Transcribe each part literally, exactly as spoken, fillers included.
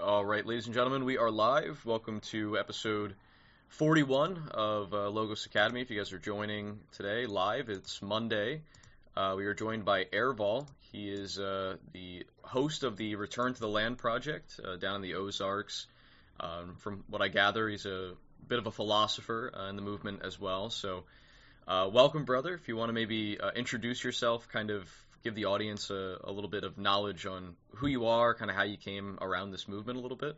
All right, ladies and gentlemen, we are live. Welcome to episode forty-one of uh, Logos Academy. If you guys are joining today live, it's Monday. Uh, we are joined by Airval. He is uh, the host of the Return to the Land project uh, down in the Ozarks. Um, from what I gather, he's a bit of a philosopher uh, in the movement as well. So uh, welcome, brother. If you want to maybe uh, introduce yourself, kind of give the audience a, a little bit of knowledge on who you are, kind of how you came around this movement a little bit.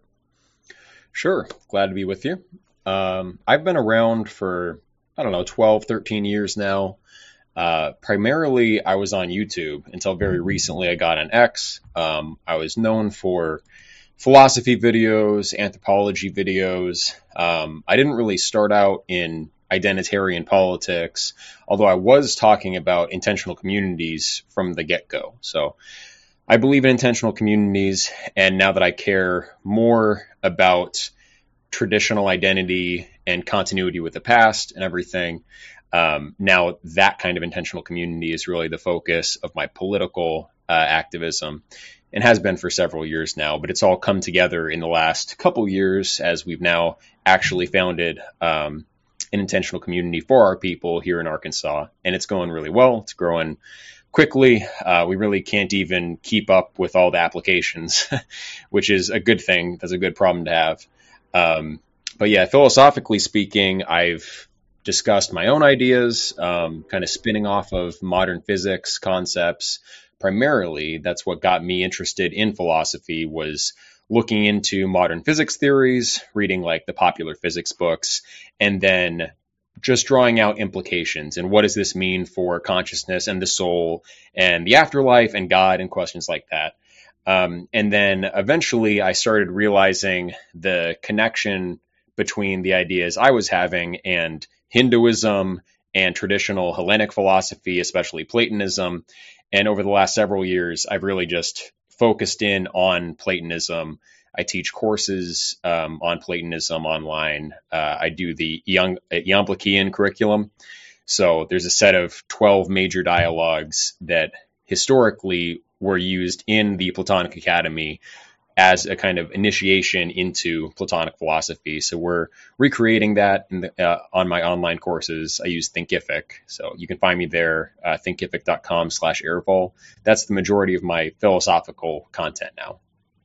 Sure. Glad to be with you. Um, I've been around for, I don't know, twelve, thirteen years now. Uh, primarily, I was on YouTube until very recently I got on X. Um, I was known for philosophy videos, anthropology videos. Um, I didn't really start out in identitarian politics, although I was talking about intentional communities from the get-go. So I believe in intentional communities, and now that I care more about traditional identity and continuity with the past and everything, um, now that kind of intentional community is really the focus of my political uh, activism, and has been for several years now. But it's all come together in the last couple years as we've now actually founded um, an intentional community for our people here in Arkansas, and it's going really well. It's growing quickly. Uh, we really can't even keep up with all the applications, which is a good thing. That's a good problem to have. Um, but yeah, philosophically speaking, I've discussed my own ideas, um, kind of spinning off of modern physics concepts. Primarily, that's what got me interested in philosophy, was looking into modern physics theories, reading like the popular physics books, and then just drawing out implications and what does this mean for consciousness and the soul and the afterlife and God and questions like that. Um, and then eventually I started realizing the connection between the ideas I was having and Hinduism and traditional Hellenic philosophy, especially Platonism. And over the last several years, I've really just focused in on Platonism. I teach courses um, on Platonism online. Uh, I do the Iamblichian curriculum. So there's a set of twelve major dialogues that historically were used in the Platonic Academy as a kind of initiation into Platonic philosophy. So we're recreating that in the, uh, on my online courses. I use Thinkific. So you can find me there, uh, thinkific.com slash airval. That's the majority of my philosophical content now.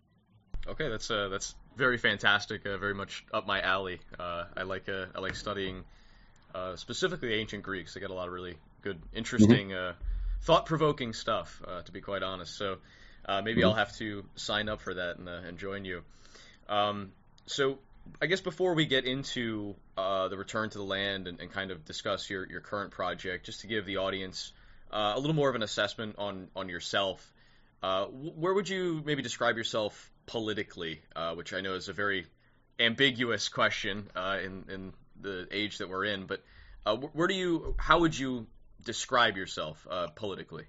Okay, that's uh, that's very fantastic, uh, very much up my alley. Uh, I like uh, I like studying uh, specifically ancient Greeks. They got a lot of really good, interesting, mm-hmm. uh, thought-provoking stuff, uh, to be quite honest. So uh, maybe mm-hmm. I'll have to sign up for that and, uh, and join you. Um, so I guess before we get into uh, the Return to the Land and, and kind of discuss your, your current project, just to give the audience uh, a little more of an assessment on, on yourself, uh, where would you maybe describe yourself politically, uh, which I know is a very ambiguous question uh, in, in the age that we're in, but uh, where do you, how would you describe yourself uh, politically?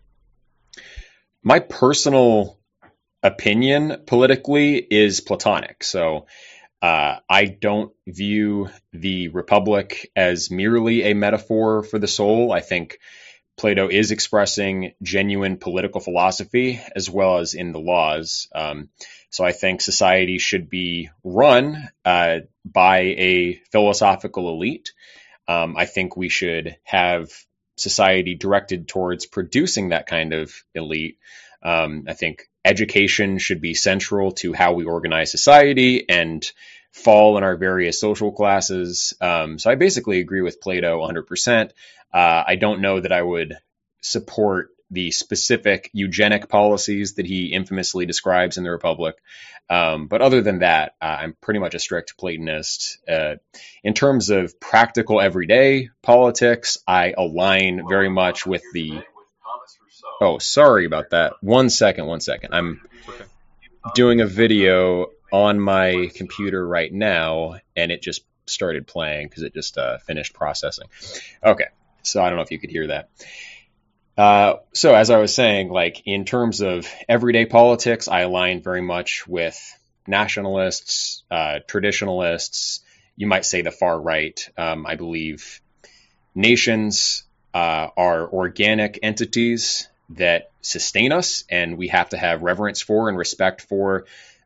My personal opinion politically is Platonic. So uh, I don't view the Republic as merely a metaphor for the soul. I think Plato is expressing genuine political philosophy as well as in the laws. Um, so I think society should be run uh, by a philosophical elite. Um, I think we should have society directed towards producing that kind of elite. Um, I think education should be central to how we organize society and fall in our various social classes. Um, so I basically agree with Plato one hundred percent. Uh, I don't know that I would support the specific eugenic policies that he infamously describes in the Republic. Um, but other than that, uh, I'm pretty much a strict Platonist. Uh, in terms of practical everyday politics, I align very much with the... Oh, sorry about that. One second, one second. I'm doing a video on my computer right now, and it just started playing because it just uh, finished processing. Okay, so I don't know if you could hear that. Uh, so as I was saying, like in terms of everyday politics, I align very much with nationalists, uh, traditionalists, you might say the far right. Um, I believe nations uh, are organic entities that sustain us, and we have to have reverence for and respect for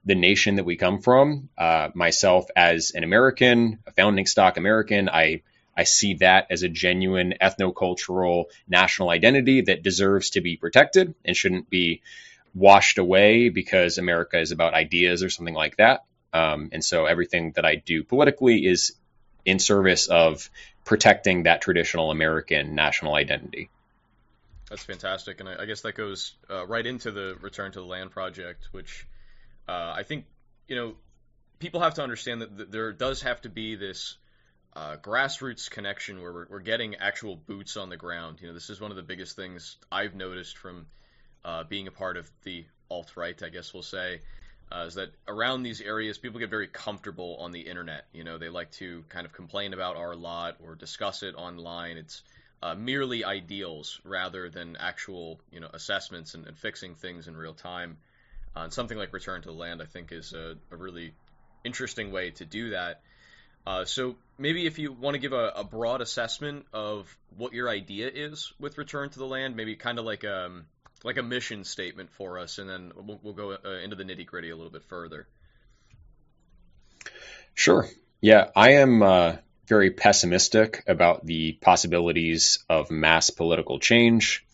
the nation that we come from. Uh, myself as an American, a founding stock American, I I see that as a genuine ethnocultural national identity that deserves to be protected and shouldn't be washed away because America is about ideas or something like that. Um, and so everything that I do politically is in service of protecting that traditional American national identity. That's fantastic. And I, I guess that goes uh, right into the Return to the Land project, which uh, I think, you know, people have to understand that th- there does have to be this uh, grassroots connection where we're, we're getting actual boots on the ground. You know, this is one of the biggest things I've noticed from uh, being a part of the alt-right, I guess we'll say, uh, is that around these areas, people get very comfortable on the internet. You know, they like to kind of complain about our lot or discuss it online. It's uh, merely ideals rather than actual, you know, assessments and, and fixing things in real time. Uh, and something like Return to the Land, I think, is a, a really interesting way to do that. Uh, so maybe if you want to give a, a broad assessment of what your idea is with Return to the Land, maybe kind of like a, like a mission statement for us, and then we'll, we'll go uh, into the nitty gritty a little bit further. Sure. Yeah, I am uh, very pessimistic about the possibilities of mass political change.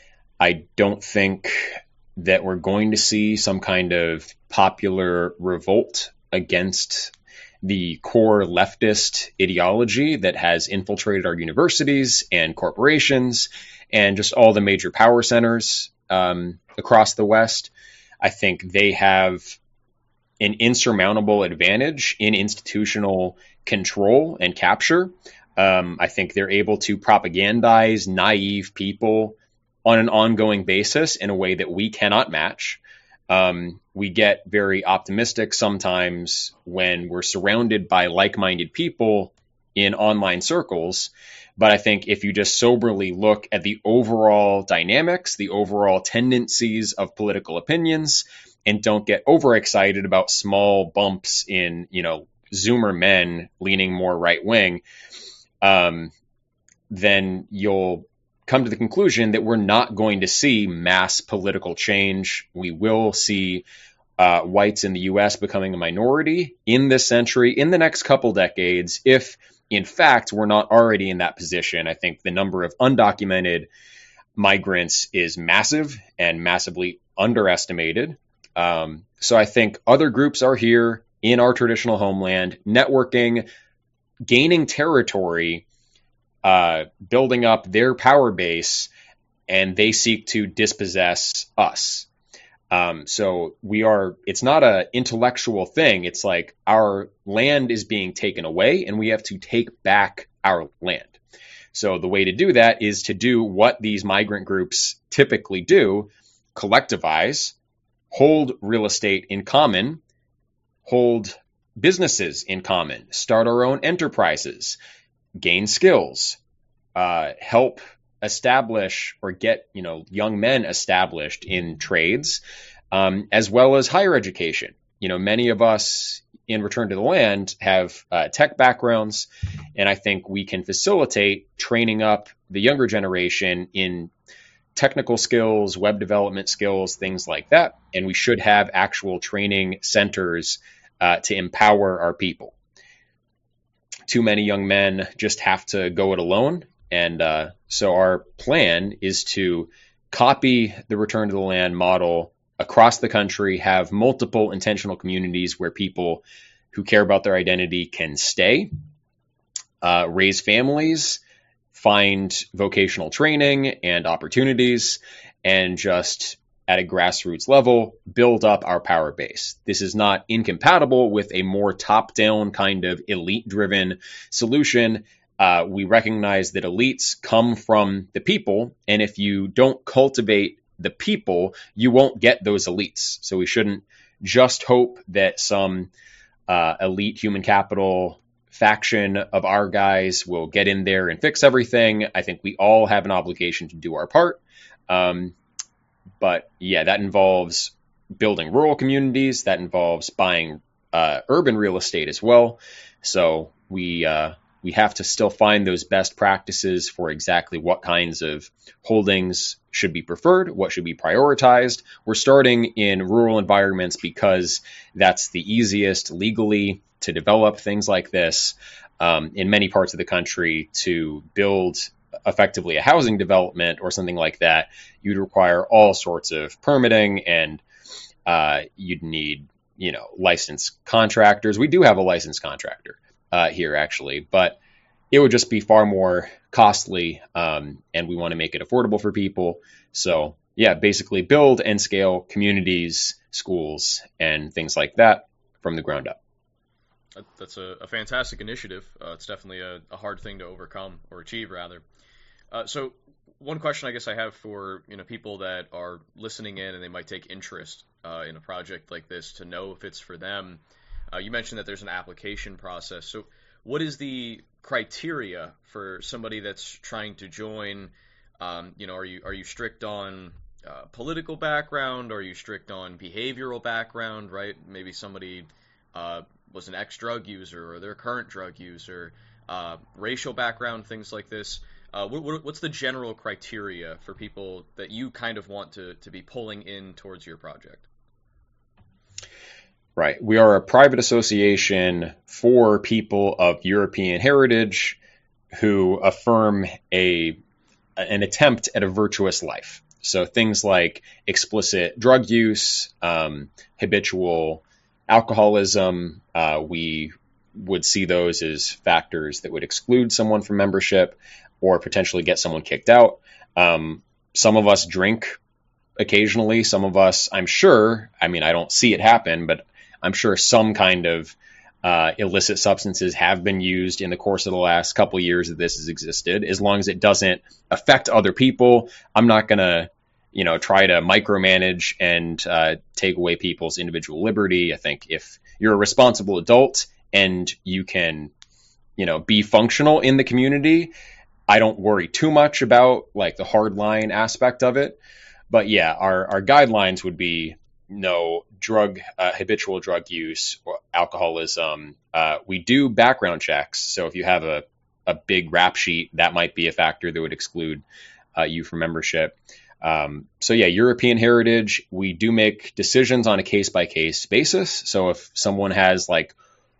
I don't think that we're going to see some kind of popular revolt against the core leftist ideology that has infiltrated our universities and corporations and just all the major power centers um, across the West. I think they have an insurmountable advantage in institutional control and capture. Um, I think they're able to propagandize naive people on an ongoing basis in a way that we cannot match. Um, we get very optimistic sometimes when we're surrounded by like-minded people in online circles. But I think if you just soberly look at the overall dynamics, the overall tendencies of political opinions, and don't get overexcited about small bumps in, you know, Zoomer men leaning more right-wing, um, then you'll come to the conclusion that we're not going to see mass political change. We will see uh, whites in the U S becoming a minority in this century, in the next couple decades, if in fact we're not already in that position. I think the number of undocumented migrants is massive and massively underestimated. Um, so I think other groups are here in our traditional homeland, networking, gaining territory, Uh, building up their power base, and they seek to dispossess us. Um, so we are, it's not an intellectual thing. It's like our land is being taken away and we have to take back our land. So the way to do that is to do what these migrant groups typically do: collectivize, hold real estate in common, hold businesses in common, start our own enterprises, gain skills, uh, help establish or get, you know, young men established in trades, um, as well as higher education. You know, many of us in Return to the Land have uh, tech backgrounds, and I think we can facilitate training up the younger generation in technical skills, web development skills, things like that. And we should have actual training centers uh, to empower our people. Too many young men just have to go it alone. And uh, so our plan is to copy the Return to the Land model across the country, have multiple intentional communities where people who care about their identity can stay, uh, raise families, find vocational training and opportunities, and just at a grassroots level, build up our power base. This is not incompatible with a more top-down kind of elite-driven solution. Uh, we recognize that elites come from the people, and if you don't cultivate the people, you won't get those elites. So we shouldn't just hope that some uh, elite human capital faction of our guys will get in there and fix everything. I think we all have an obligation to do our part. Um, But yeah, that involves building rural communities. That involves buying uh, urban real estate as well. So we uh, we have to still find those best practices for exactly what kinds of holdings should be preferred, what should be prioritized. We're starting in rural environments because that's the easiest legally to develop things like this. Um, in many parts of the country, to build effectively a housing development or something like that, you'd require all sorts of permitting, and uh, you'd need, you know, licensed contractors. We do have a licensed contractor uh, here, actually, but it would just be far more costly, um, and we want to make it affordable for people. So, yeah, basically build and scale communities, schools, and things like that from the ground up. That's a, a fantastic initiative. Uh, it's definitely a, a hard thing to overcome, or achieve, rather. Uh, so one question I guess I have for, you know, people that are listening in and they might take interest uh, in a project like this to know if it's for them. Uh, you mentioned that there's an application process. So what is the criteria for somebody that's trying to join? Um, you know, are you are you strict on uh, political background? Are you strict on behavioral background, right? Maybe somebody uh, was an ex-drug user, or they're a current drug user, uh, racial background, things like this. Uh, what, what's the general criteria for people that you kind of want to, to be pulling in towards your project? Right. We are a private association for people of European heritage who affirm a an attempt at a virtuous life. So things like explicit drug use, um, habitual alcoholism, uh, we would see those as factors that would exclude someone from membership or potentially get someone kicked out. Um, some of us drink occasionally. Some of us, I'm sure, I mean, I don't see it happen, but I'm sure some kind of uh, illicit substances have been used in the course of the last couple of years that this has existed. As long as it doesn't affect other people, I'm not going to, you know, try to micromanage and uh, take away people's individual liberty. I think if you're a responsible adult and you can, you know, be functional in the community, I don't worry too much about like the hard line aspect of it. But yeah, our, our guidelines would be no drug, uh, habitual drug use or alcoholism. Uh, we do background checks. So if you have a, a big rap sheet, that might be a factor that would exclude uh, you from membership. Um, so yeah, European heritage, we do make decisions on a case by case basis. So if someone has like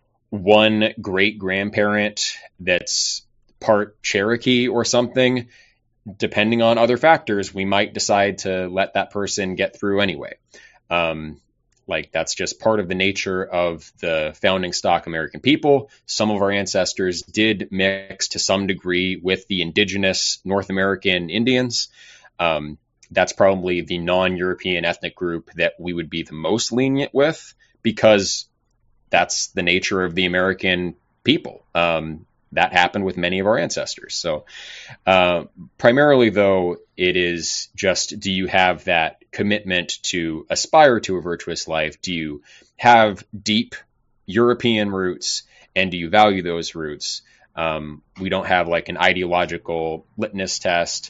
one great grandparent that's part Cherokee or something, depending on other factors, we might decide to let that person get through anyway. Um, like that's just part of the nature of the founding stock American people. Some of our ancestors did mix to some degree with the indigenous North American Indians. Um, that's probably the non-European ethnic group that we would be the most lenient with, because that's the nature of the American people. Um, that happened with many of our ancestors. So uh, primarily, though, it is just, do you have that commitment to aspire to a virtuous life? Do you have deep European roots, and do you value those roots? Um, we don't have like an ideological litmus test.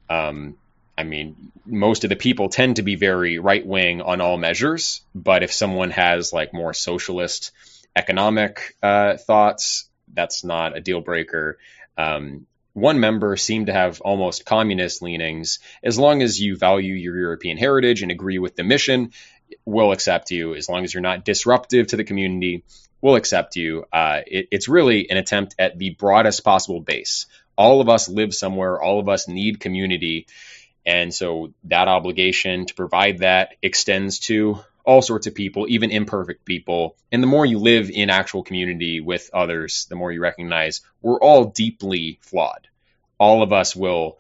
Um, I mean, most of the people tend to be very right-wing on all measures, but if someone has like more socialist economic uh, thoughts, that's not a deal breaker. Um, one member seemed to have almost communist leanings. As long as you value your European heritage and agree with the mission, we'll accept you. As long as you're not disruptive to the community, we'll accept you. Uh, it, it's really an attempt at the broadest possible base. All of us live somewhere. All of us need community. And so that obligation to provide that extends to all sorts of people, even imperfect people. And the more you live in actual community with others, the more you recognize we're all deeply flawed. All of us will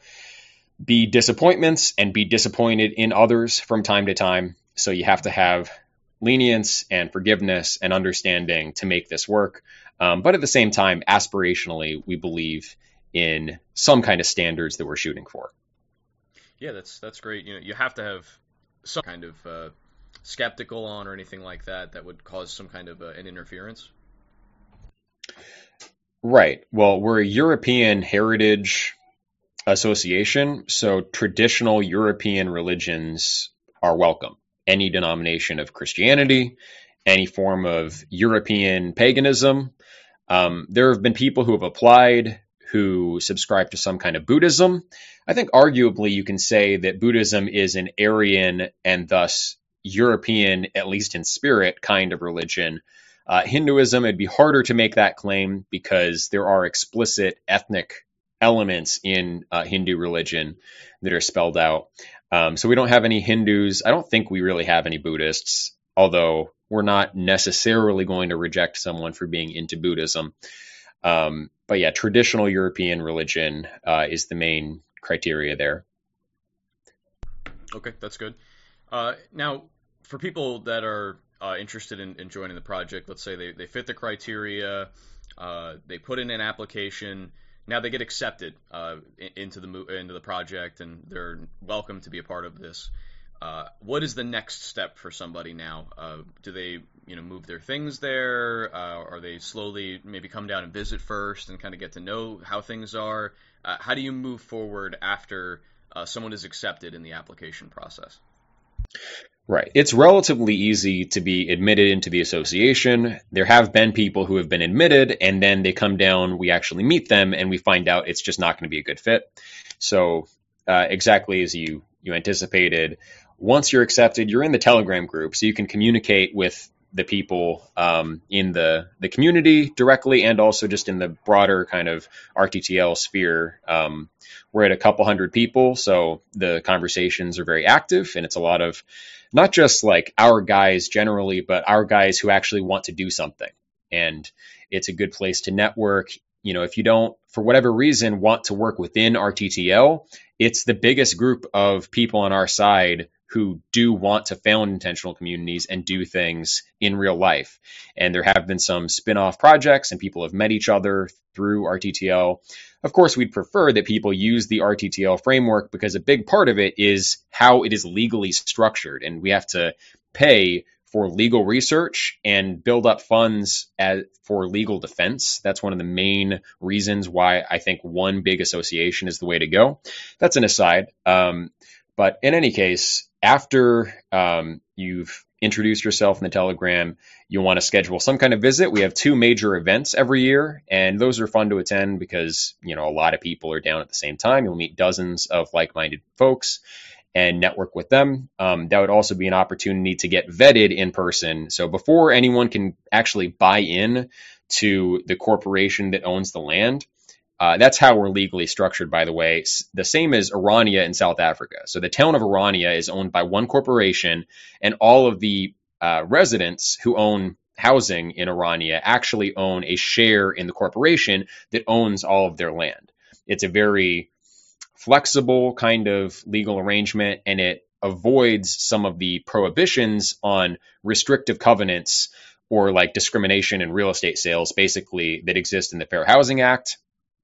be disappointments and be disappointed in others from time to time. So you have to have lenience and forgiveness and understanding to make this work. Um, but at the same time, aspirationally, we believe in some kind of standards that we're shooting for. Yeah, that's that's great. You know, you have to have some kind of uh, skeptical on or anything like that that would cause some kind of uh, an interference. Right. Well, we're a European heritage association, so traditional European religions are welcome. Any denomination of Christianity, any form of European paganism, Um, there have been people who have applied who subscribe to some kind of Buddhism. I think arguably you can say that Buddhism is an Aryan and thus European, at least in spirit, kind of religion. Uh, Hinduism, it'd be harder to make that claim because there are explicit ethnic elements in uh, Hindu religion that are spelled out. Um, so we don't have any Hindus. I don't think we really have any Buddhists, although we're not necessarily going to reject someone for being into Buddhism. Um, but yeah, traditional European religion uh, is the main criteria there. Okay, that's good. Uh, now, for people that are uh, interested in, in joining the project, let's say they, they fit the criteria, uh, they put in an application, now they get accepted uh, into the into the project, and they're welcome to be a part of this. Uh, what is the next step for somebody now? Uh, do they, you know, move their things there? Uh, or they slowly maybe come down and visit first and kind of get to know how things are? Uh, how do you move forward after uh, someone is accepted in the application process? Right. It's relatively easy to be admitted into the association. There have been people who have been admitted, and then they come down, we actually meet them, and we find out it's just not going to be a good fit. So uh, exactly as you, you anticipated, once you're accepted, you're in the Telegram group, so you can communicate with the people um, in the, the community directly and also just in the broader kind of R T T L sphere. Um, we're at a couple hundred people, so the conversations are very active, and it's a lot of not just like our guys generally, but our guys who actually want to do something. And it's a good place to network. You know, if you don't, for whatever reason, want to work within R T T L, it's the biggest group of people on our side who do want to found intentional communities and do things in real life. And there have been some spin-off projects, and people have met each other through R T T L. Of course, we'd prefer that people use the R T T L framework because a big part of it is how it is legally structured. And we have to pay for legal research and build up funds as, for legal defense. That's one of the main reasons why I think one big association is the way to go. That's an aside. Um, but in any case, after um, you've introduced yourself in the Telegram, you'll want to schedule some kind of visit. We have two major events every year, and those are fun to attend because, you know, a lot of people are down at the same time. You'll meet dozens of like-minded folks and network with them. Um, that would also be an opportunity to get vetted in person. So before anyone can actually buy in to the corporation that owns the land, uh, that's how we're legally structured, by the way. The same as Orania in South Africa. So the town of Orania is owned by one corporation, and all of the uh, residents who own housing in Orania actually own a share in the corporation that owns all of their land. It's a very flexible kind of legal arrangement, and it avoids some of the prohibitions on restrictive covenants or like discrimination in real estate sales, basically, that exist in the Fair Housing Act.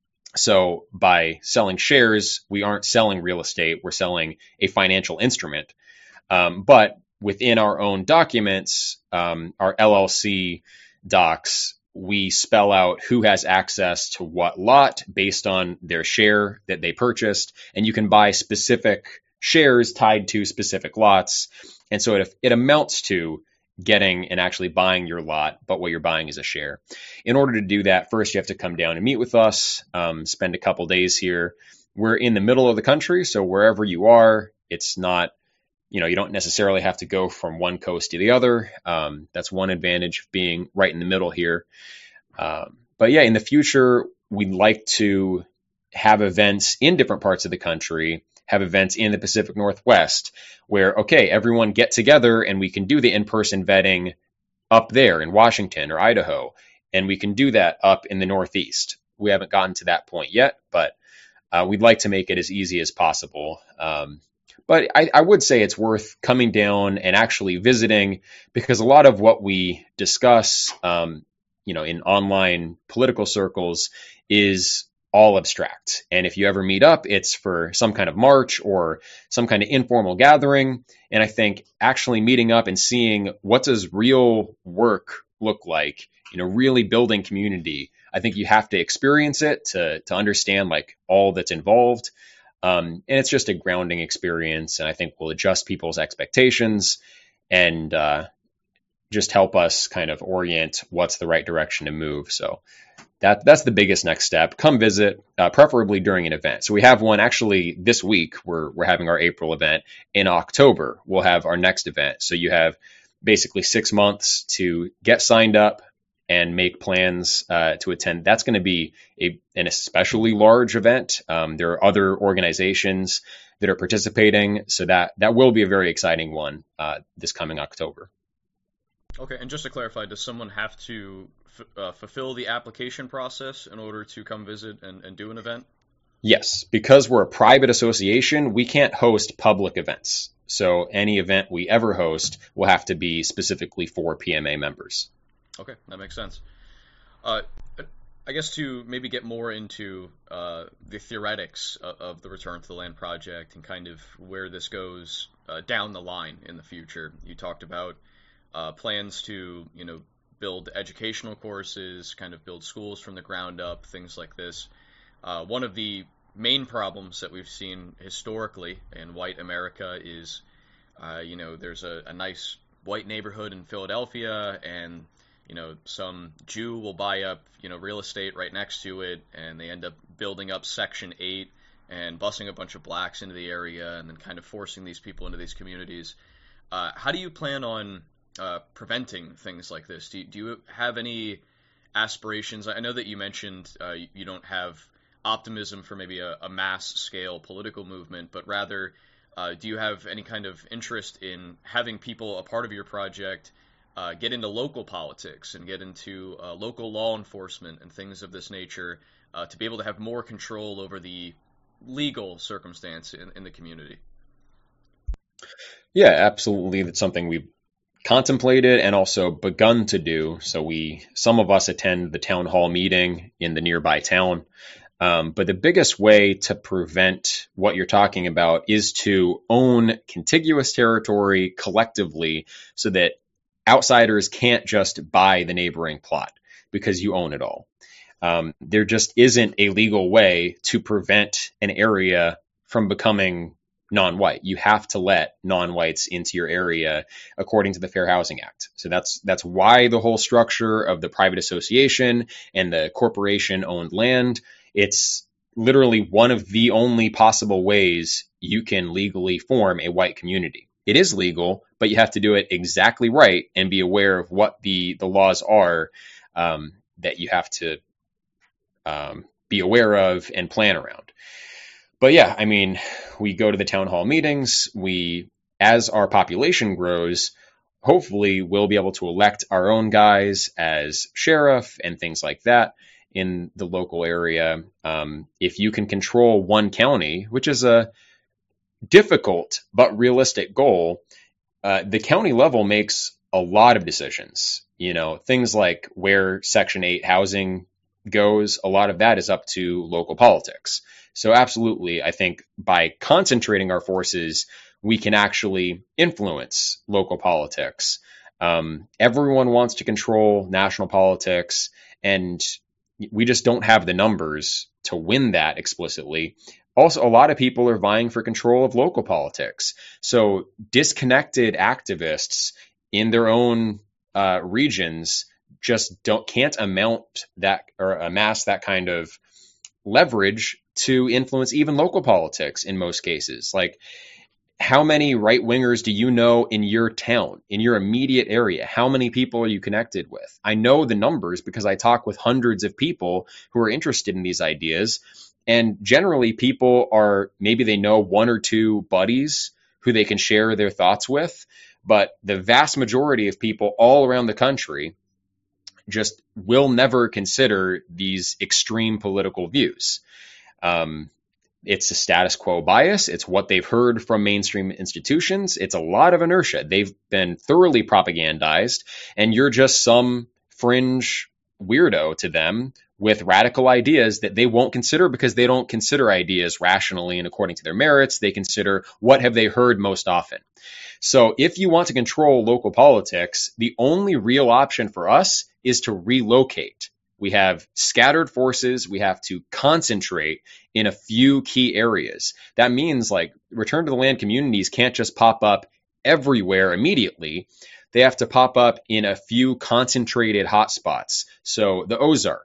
So by selling shares, we aren't selling real estate, we're selling a financial instrument. Um, but within our own documents, um, our L L C docs, we spell out who has access to what lot based on their share that they purchased. And you can buy specific shares tied to specific lots. And so it, it amounts to getting and actually buying your lot, but what you're buying is a share. In order to do that, first you have to come down and meet with us, um, spend a couple days here. We're in the middle of the country, so wherever you are, it's not, you know, you don't necessarily have to go from one coast to the other. Um, that's one advantage of being right in the middle here. Um, but yeah, in the future, we'd like to have events in different parts of the country, have events in the Pacific Northwest where, okay, everyone get together and we can do the in-person vetting up there in Washington or Idaho, and we can do that up in the Northeast. We haven't gotten to that point yet, but uh, we'd like to make it as easy as possible. Um, but I, I would say it's worth coming down and actually visiting, because a lot of what we discuss, um, you know, in online political circles is all abstract. And if you ever meet up, it's for some kind of march or some kind of informal gathering. And I think actually meeting up and seeing what does real work look like, you know, really building community, I think you have to experience it to, to understand like all that's involved. Um, and it's just a grounding experience. And I think will adjust people's expectations and uh, just help us kind of orient what's the right direction to move. So that that's the biggest next step. Come visit, uh, preferably during an event. So we have one actually this week. We're we're having our April event. In October, we'll have our next event. So you have basically six months to get signed up and make plans uh, to attend. That's going to be a, an especially large event. Um, there are other organizations that are participating, so that that will be a very exciting one uh, this coming October. Okay, and just to clarify, does someone have to f- uh, fulfill the application process in order to come visit and, and do an event? Yes, because we're a private association, we can't host public events. So any event we ever host will have to be specifically for P M A members. Okay, that makes sense. Uh, I guess to maybe get more into uh, the theoretics of, of the Return to the Land project and kind of where this goes uh, down the line in the future. You talked about uh, plans to, you know, build educational courses, kind of build schools from the ground up, things like this. Uh, one of the main problems that we've seen historically in white America is, uh, you know, there's a, a nice white neighborhood in Philadelphia, and you know, some Jew will buy up, you know, real estate right next to it, and they end up building up Section eight and busing a bunch of blacks into the area and then kind of forcing these people into these communities. Uh, how do you plan on uh, preventing things like this? Do you, do you have any aspirations? I know that you mentioned uh, you, you don't have optimism for maybe a, a mass-scale political movement, but rather, uh, do you have any kind of interest in having people a part of your project Uh, get into local politics and get into uh, local law enforcement and things of this nature uh, to be able to have more control over the legal circumstance in, in the community? Yeah, absolutely. That's something we've contemplated and also begun to do. So we, some of us attend the town hall meeting in the nearby town. Um, but the biggest way to prevent what you're talking about is to own contiguous territory collectively so that outsiders can't just buy the neighboring plot because you own it all. Um, there just isn't a legal way to prevent an area from becoming non-white. You have to let non-whites into your area according to the Fair Housing Act. So that's that's why the whole structure of the private association and the corporation-owned land, it's literally one of the only possible ways you can legally form a white community. It is legal, but you have to do it exactly right and be aware of what the, the laws are um, that you have to um, be aware of and plan around. But yeah, I mean, we go to the town hall meetings. We, as our population grows, hopefully we'll be able to elect our own guys as sheriff and things like that in the local area. Um, if you can control one county, which is a difficult but realistic goal, uh, the county level makes a lot of decisions. You know, things like where Section eight housing goes, a lot of that is up to local politics. So absolutely, I think by concentrating our forces, we can actually influence local politics. Um, everyone wants to control national politics, and we just don't have the numbers to win that explicitly. Also, a lot of people are vying for control of local politics. So disconnected activists in their own uh, regions just don't can't amount that or amass that kind of leverage to influence even local politics in most cases. Like, how many right wingers do you know in your town, in your immediate area? How many people are you connected with? I know the numbers because I talk with hundreds of people who are interested in these ideas. And generally, people are, maybe they know one or two buddies who they can share their thoughts with. But the vast majority of people all around the country just will never consider these extreme political views. Um, it's a status quo bias. It's what they've heard from mainstream institutions. It's a lot of inertia. They've been thoroughly propagandized, and you're just some fringe weirdo to them with radical ideas that they won't consider because they don't consider ideas rationally and according to their merits. They consider what have they heard most often. So if you want to control local politics, the only real option for us is to relocate. We have scattered forces. We have to concentrate in a few key areas. That means like return to the land communities can't just pop up everywhere immediately. They have to pop up in a few concentrated hotspots. So the Ozarks,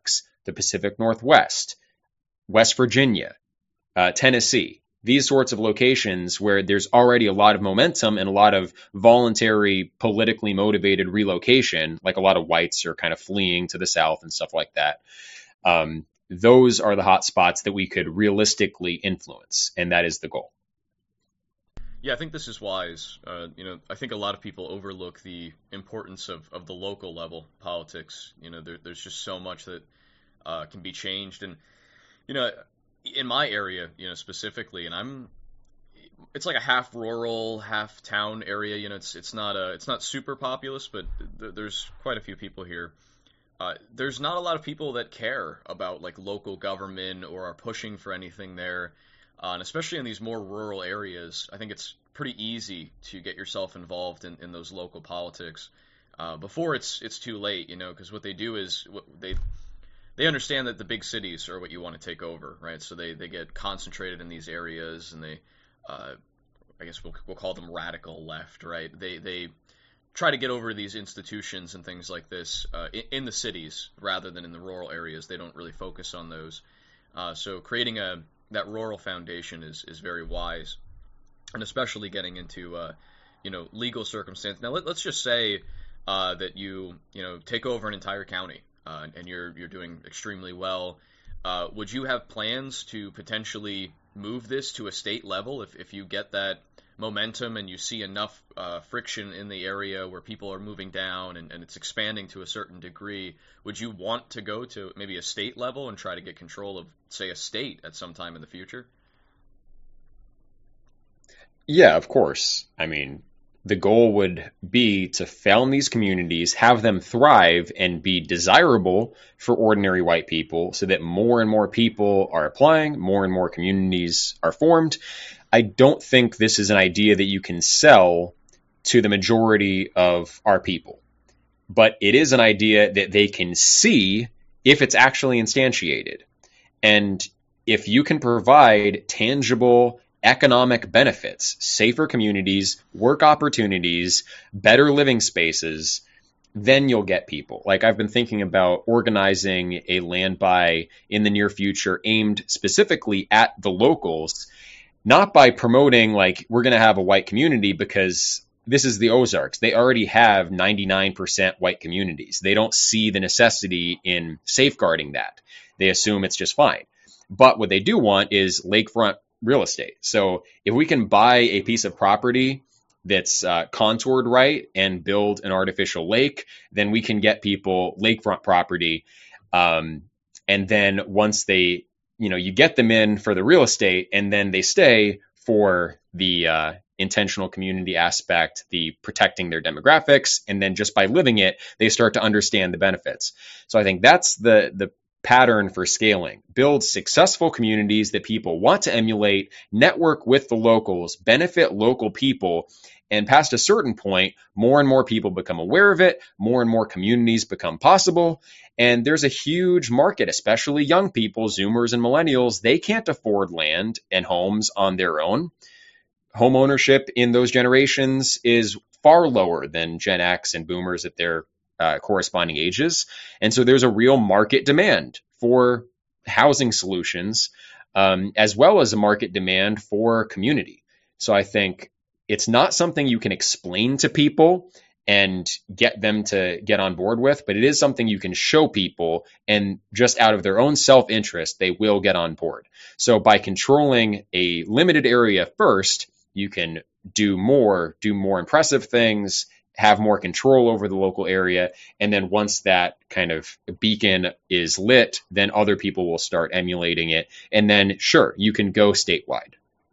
the Pacific Northwest, West Virginia, uh, Tennessee, these sorts of locations where there's already a lot of momentum and a lot of voluntary, politically motivated relocation, like a lot of whites are kind of fleeing to the South and stuff like that. Um, those are the hot spots that we could realistically influence, and that is the goal. Yeah, I think this is wise. Uh, you know, I think a lot of people overlook the importance of, of the local level politics. You know, there, there's just so much that uh, can be changed. And, you know, in my area, you know, specifically, and I'm, it's like a half rural, half town area. You know, it's it's not a, it's not super populous, but th- there's quite a few people here. Uh, there's not a lot of people that care about like local government or are pushing for anything there. Uh, and especially in these more rural areas, I think it's pretty easy to get yourself involved in, in those local politics uh, before it's it's too late, you know, because what they do is they they understand that the big cities are what you want to take over, right? So they, they get concentrated in these areas, and they, uh, I guess we'll we'll call them radical left, right? They they try to get over these institutions and things like this uh, in, in the cities rather than in the rural areas. They don't really focus on those. Uh, so creating a that rural foundation is, is very wise, and especially getting into, uh, you know, legal circumstance. Now, let, let's just say uh, that you, you know, take over an entire county uh, and you're you're doing extremely well. Uh, would you have plans to potentially move this to a state level if, if you get that momentum and you see enough uh, friction in the area where people are moving down and, and it's expanding to a certain degree? Would you want to go to maybe a state level and try to get control of, say, a state at some time in the future? Yeah, of course. I mean, the goal would be to found these communities, have them thrive and be desirable for ordinary white people so that more and more people are applying, more and more communities are formed. I don't think this is an idea that you can sell to the majority of our people, but it is an idea that they can see if it's actually instantiated. And if you can provide tangible economic benefits, safer communities, work opportunities, better living spaces, then you'll get people. Like I've been thinking about organizing a land buy in the near future aimed specifically at the locals, not by promoting like we're going to have a white community, because this is the Ozarks. They already have ninety-nine percent white communities. They don't see the necessity in safeguarding that. They assume it's just fine. But what they do want is lakefront real estate. So if we can buy a piece of property that's uh, contoured right and build an artificial lake, then we can get people lakefront property. Um, and then once they, you know, you get them in for the real estate, and then they stay for the uh, intentional community aspect, the protecting their demographics, and then just by living it, they start to understand the benefits. So I think that's the the pattern for scaling. Build successful communities that people want to emulate, network with the locals, benefit local people, and past a certain point, more and more people become aware of it, more and more communities become possible, and there's a huge market, especially young people, Zoomers and millennials. They can't afford land and homes on their own. Home ownership in those generations is far lower than Gen X and Boomers at their uh, corresponding ages. And so there's a real market demand for housing solutions, um, as well as a market demand for community. So I think it's not something you can explain to people and get them to get on board with, but it is something you can show people, and just out of their own self-interest, they will get on board. So by controlling a limited area first, you can do more, do more impressive things, have more control over the local area. And then once that kind of beacon is lit, then other people will start emulating it. And then, sure, you can go statewide.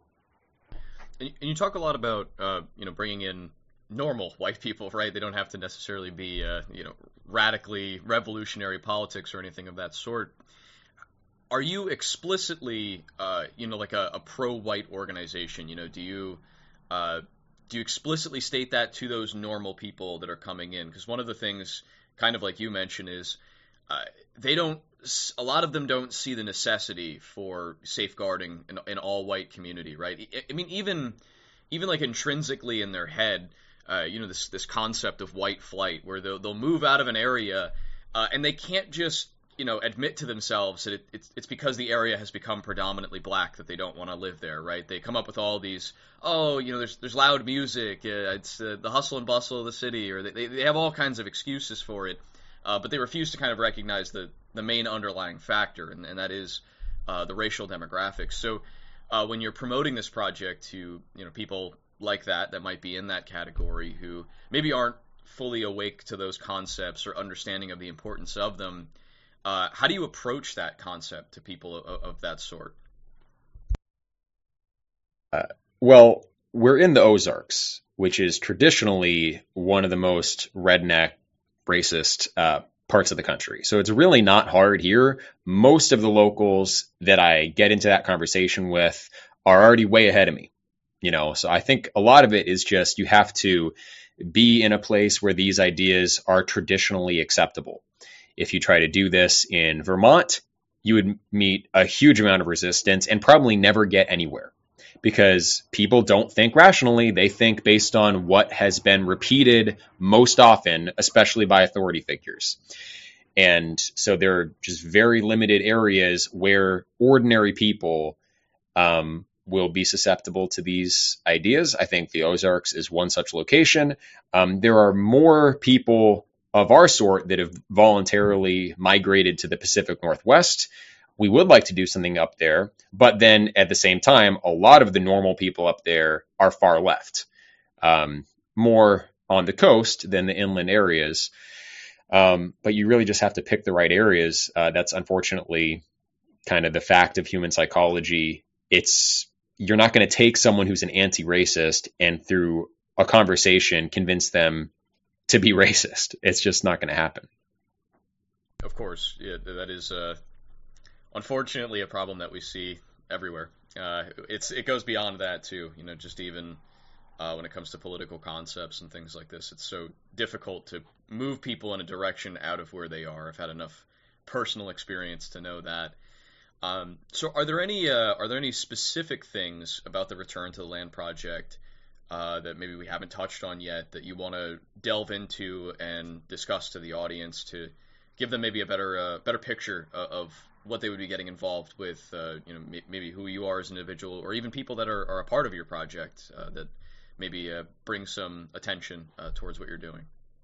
And you talk a lot about, uh, you know, bringing in normal white people, right? They don't have to necessarily be, uh, you know, radically revolutionary politics or anything of that sort. Are you explicitly, uh, you know, like a, a pro-white organization? You know, do you uh, do you explicitly state that to those normal people that are coming in? Because one of the things, kind of like you mentioned, is uh, they don't. A lot of them don't see the necessity for safeguarding an, an all-white community, right? I mean, even even like intrinsically in their head, uh, you know, this this concept of white flight, where they'll they'll move out of an area uh, and they can't just you know, admit to themselves that it, it's it's because the area has become predominantly black that they don't want to live there, right? They come up with all these, oh, you know, there's there's loud music, uh, it's uh, the hustle and bustle of the city, or they they have all kinds of excuses for it, uh, but they refuse to kind of recognize the the main underlying factor, and, and that is uh, the racial demographics. So uh, when you're promoting this project to, you know, people like that that might be in that category who maybe aren't fully awake to those concepts or understanding of the importance of them. Uh, how do you approach that concept to people of, of that sort? Uh, well, we're in the Ozarks, which is traditionally one of the most redneck, racist uh, parts of the country. So it's really not hard here. Most of the locals that I get into that conversation with are already way ahead of me. You know, so I think a lot of it is just you have to be in a place where these ideas are traditionally acceptable. If you try to do this in Vermont, you would meet a huge amount of resistance and probably never get anywhere because people don't think rationally. They think based on what has been repeated most often, especially by authority figures. And so there are just very limited areas where ordinary people um, will be susceptible to these ideas. I think the Ozarks is one such location. Um, there are more people of our sort that have voluntarily migrated to the Pacific Northwest. We would like to do something up there, but then at the same time, a lot of the normal people up there are far left, um, more on the coast than the inland areas. Um, but you really just have to pick the right areas. Uh, that's unfortunately kind of the fact of human psychology. It's you're not going to take someone who's an anti-racist and through a conversation convince them to be racist. It's just not going to happen. Of course, yeah, that is uh, unfortunately a problem that we see everywhere. Uh, it's it goes beyond that too. You know, just even uh, when it comes to political concepts and things like this, it's so difficult to move people in a direction out of where they are. I've had enough personal experience to know that. Um, so, are there any uh, are there any specific things about the Return to the Land project Uh, that maybe we haven't touched on yet that you want to delve into and discuss to the audience to give them maybe a better uh, better picture of, of what they would be getting involved with, uh, you know, m- maybe who you are as an individual, or even people that are, are a part of your project uh, that maybe uh, bring some attention uh, towards what you're doing?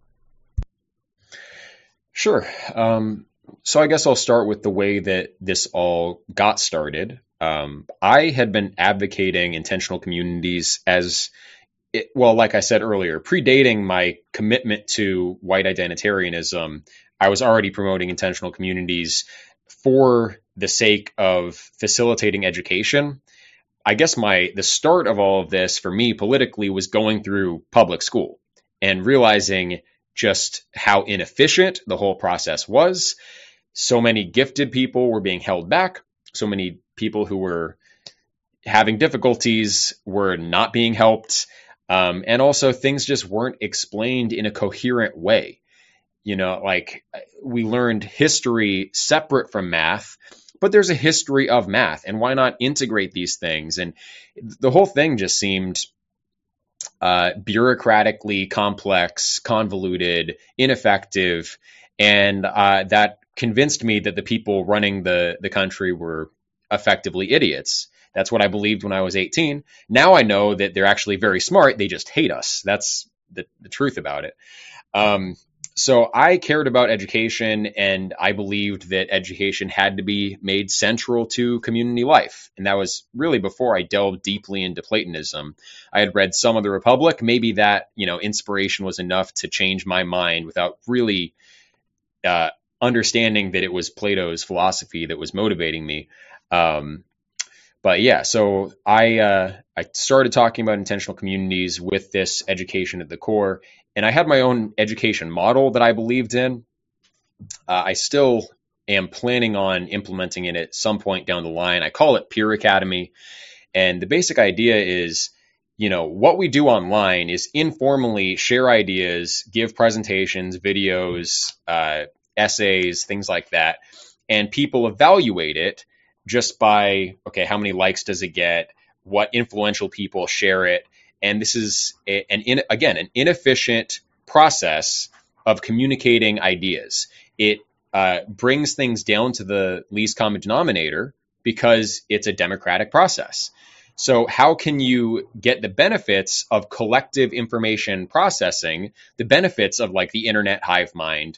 Sure. Um, so I guess I'll start with the way that this all got started. Um, I had been advocating intentional communities as it, well, like I said earlier, predating my commitment to white identitarianism. I was already promoting intentional communities for the sake of facilitating education. I guess my the start of all of this for me politically was going through public school and realizing just how inefficient the whole process was. So many gifted people were being held back. So many people who were having difficulties were not being helped. Um, and also things just weren't explained in a coherent way. You know, like we learned history separate from math, but there's a history of math, and why not integrate these things? And the whole thing just seemed uh, bureaucratically complex, convoluted, ineffective. And uh, that convinced me that the people running the, the country were effectively idiots. That's what I believed when I was eighteen. Now I know that they're actually very smart. They just hate us. That's the, the truth about it. Um, so I cared about education, and I believed that education had to be made central to community life. And that was really before I delved deeply into Platonism. I had read some of the Republic. Maybe that, you know, inspiration was enough to change my mind without really uh, understanding that it was Plato's philosophy that was motivating me. Um, But yeah, so I uh, I started talking about intentional communities with this education at the core, and I had my own education model that I believed in. Uh, I still am planning on implementing it at some point down the line. I call it Peer Academy, and the basic idea is, you know, what we do online is informally share ideas, give presentations, videos, uh, essays, things like that, and people evaluate it just by, okay, how many likes does it get? What influential people share it? And this is a, an in, again, an inefficient process of communicating ideas. It uh, brings things down to the least common denominator because it's a democratic process. So how can you get the benefits of collective information processing, the benefits of like the internet hive mind,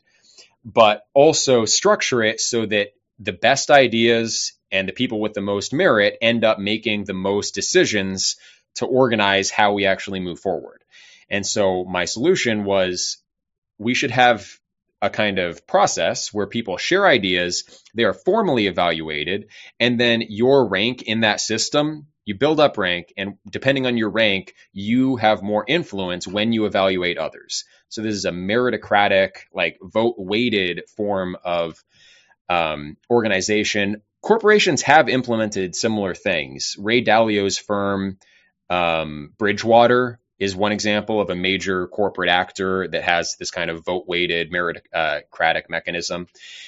but also structure it so that the best ideas and the people with the most merit end up making the most decisions to organize how we actually move forward? And so my solution was, we should have a kind of process where people share ideas, they are formally evaluated, and then your rank in that system, you build up rank, and depending on your rank, you have more influence when you evaluate others. So this is a meritocratic, like vote-weighted form of um, organization. Corporations have implemented similar things. Ray Dalio's firm, um, Bridgewater, is one example of a major corporate actor that has this kind of vote-weighted meritocratic mechanism.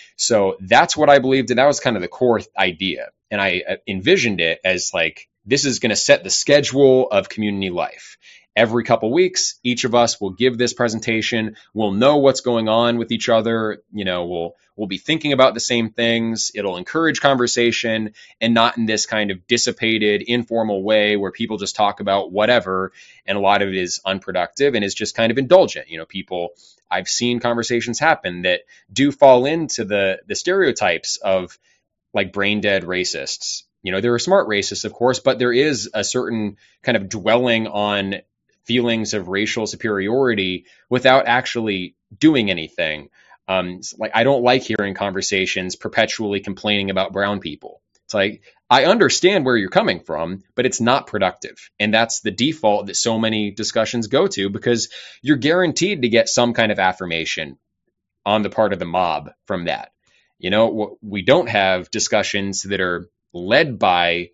So that's what I believed, and that was kind of the core idea. And I envisioned it as like, this is going to set the schedule of community life. Every couple weeks, each of us will give this presentation. We'll know what's going on with each other. You know, we'll we'll be thinking about the same things. It'll encourage conversation, and not in this kind of dissipated, informal way where people just talk about whatever, and a lot of it is unproductive and is just kind of indulgent. You know, people, I've seen conversations happen that do fall into the the stereotypes of like brain dead racists. You know, there are smart racists, of course, but there is a certain kind of dwelling on feelings of racial superiority without actually doing anything. Um, like, I don't like hearing conversations perpetually complaining about brown people. It's like, I understand where you're coming from, but it's not productive. And that's the default that so many discussions go to, because you're guaranteed to get some kind of affirmation on the part of the mob from that. You know, we don't have discussions that are led by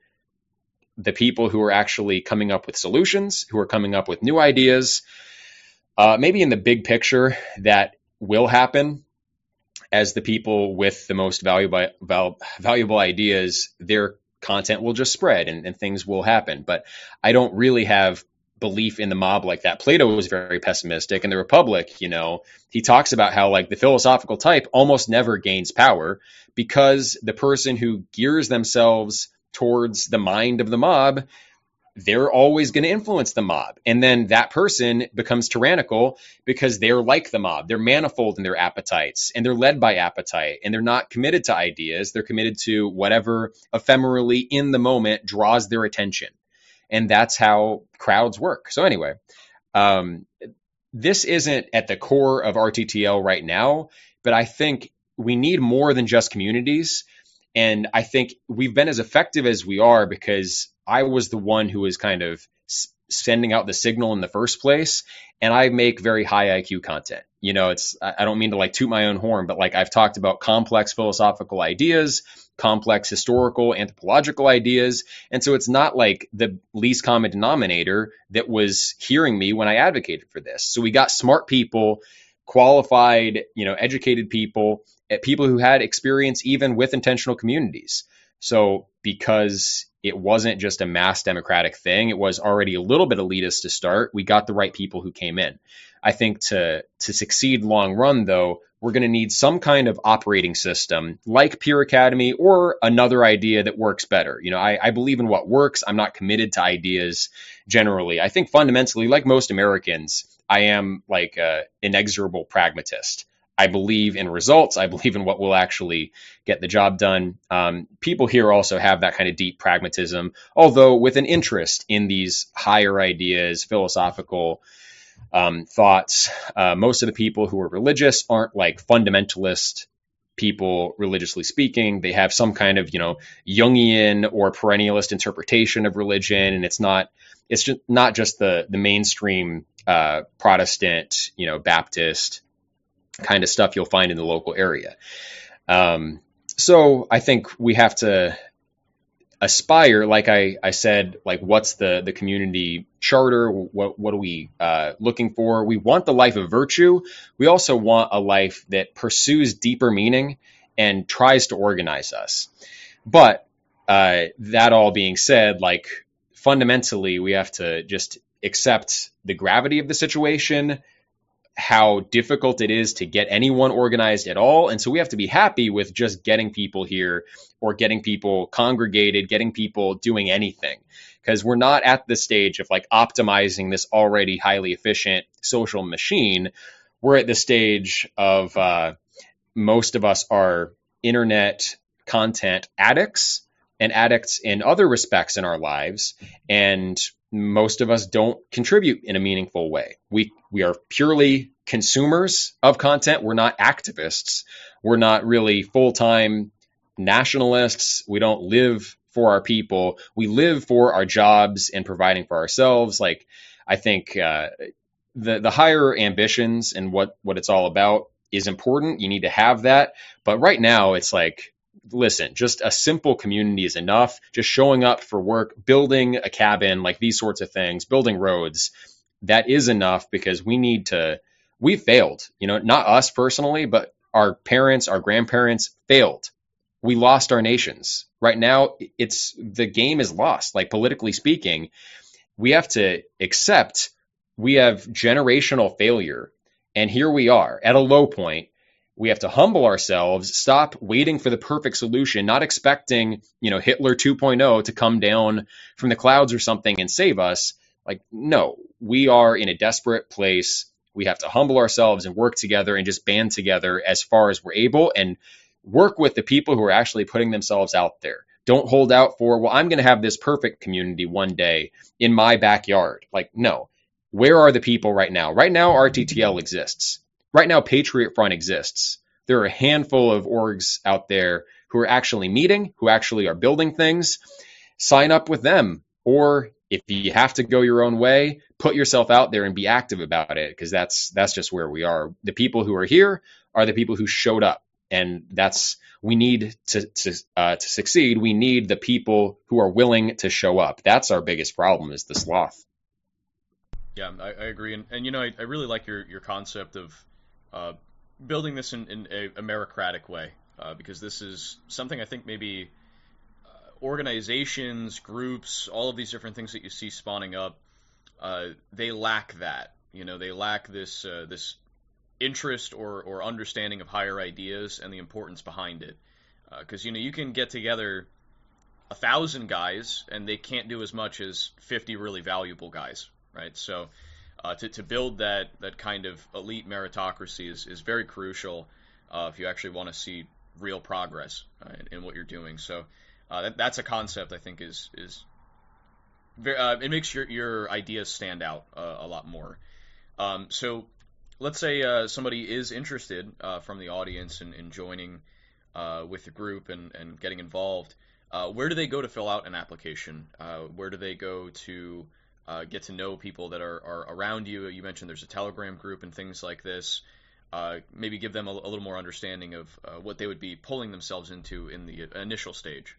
the people who are actually coming up with solutions, who are coming up with new ideas. Uh, maybe in the big picture, that will happen as the people with the most valuable val- valuable ideas, their content will just spread and, and things will happen. But I don't really have belief in the mob like that. Plato was very pessimistic. In the Republic, you know, he talks about how like the philosophical type almost never gains power because the person who gears themselves towards the mind of the mob, they're always going to influence the mob. And then that person becomes tyrannical because they're like the mob. They're manifold in their appetites, and they're led by appetite, and they're not committed to ideas. They're committed to whatever ephemerally in the moment draws their attention. And that's how crowds work. So anyway, um, this isn't at the core of R T T L right now, but I think we need more than just communities. And I think we've been as effective as we are because I was the one who was kind of sending out the signal in the first place. And I make very high I Q content. You know, it's, I don't mean to like toot my own horn, but like I've talked about complex philosophical ideas, complex historical, anthropological ideas. And so it's not like the least common denominator that was hearing me when I advocated for this. So we got smart people, qualified, you know, educated people, people who had experience even with intentional communities. So because it wasn't just a mass democratic thing, it was already a little bit elitist to start, we got the right people who came in. I think to to succeed long run, though, we're going to need some kind of operating system like Peer Academy or another idea that works better. You know, I, I believe in what works. I'm not committed to ideas generally. I think fundamentally, like most Americans, I am like an inexorable pragmatist. I believe in results. I believe in what will actually get the job done. Um, people here also have that kind of deep pragmatism, although with an interest in these higher ideas, philosophical um, thoughts. Uh, most of the people who are religious aren't like fundamentalist people, religiously speaking. They have some kind of, you know, Jungian or perennialist interpretation of religion, and it's not it's just not just the the mainstream uh, Protestant, you know, Baptist kind of stuff you'll find in the local area. Um, so I think we have to aspire, like I, I said, like what's the, the community charter? What, what are we uh, looking for? We want the life of virtue. We also want a life that pursues deeper meaning and tries to organize us. But uh, that all being said, like fundamentally, we have to just accept the gravity of the situation, how difficult it is to get anyone organized at all. And so we have to be happy with just getting people here or getting people congregated, getting people doing anything, because we're not at the stage of like optimizing this already highly efficient social machine. We're at the stage of uh, most of us are internet content addicts and addicts in other respects in our lives. And most of us don't contribute in a meaningful way. We we are purely consumers of content. We're not activists. We're not really full-time nationalists. We don't live for our people. We live for our jobs and providing for ourselves. Like, I think uh, the the higher ambitions and what what it's all about is important. You need to have that. But right now, it's like, listen, just a simple community is enough. Just showing up for work, building a cabin, like these sorts of things, building roads, that is enough, because we need to, we failed, you know, not us personally, but our parents, our grandparents failed. We lost our nations. Right now, it's, the game is lost. Like, politically speaking, we have to accept we have generational failure. And here we are at a low point. We have to humble ourselves, stop waiting for the perfect solution, not expecting, you know, Hitler two point oh to come down from the clouds or something and save us. Like, no, we are in a desperate place. We have to humble ourselves and work together and just band together as far as we're able and work with the people who are actually putting themselves out there. Don't hold out for, well, I'm going to have this perfect community one day in my backyard. Like, no, where are the people right now? Right now, R T T L exists. Right now, Patriot Front exists. There are a handful of orgs out there who are actually meeting, who actually are building things. Sign up with them. Or if you have to go your own way, put yourself out there and be active about it, because that's that's just where we are. The people who are here are the people who showed up. And that's, we need to to, uh, to succeed. We need the people who are willing to show up. That's our biggest problem, is the sloth. Yeah, I, I agree. And, and, you know, I, I really like your, your concept of Uh, building this in, in a, a meritocratic way, uh, because this is something I think maybe uh, organizations, groups, all of these different things that you see spawning up, uh, they lack that. You know, they lack this uh, this interest or, or understanding of higher ideas and the importance behind it. Because, uh, you know, you can get together a thousand guys and they can't do as much as fifty really valuable guys, right? So Uh, to, to build that, that kind of elite meritocracy is, is very crucial uh, if you actually want to see real progress uh, in, in what you're doing. So uh, that, that's a concept I think is is very, uh, it makes your your ideas stand out uh, a lot more. Um, so let's say uh, somebody is interested uh, from the audience in, in joining uh, with the group and, and getting involved. Uh, where do they go to fill out an application? Uh, where do they go to Uh, get to know people that are, are around you? You mentioned there's a Telegram group and things like this. Uh, maybe give them a, a little more understanding of uh, what they would be pulling themselves into in the initial stage.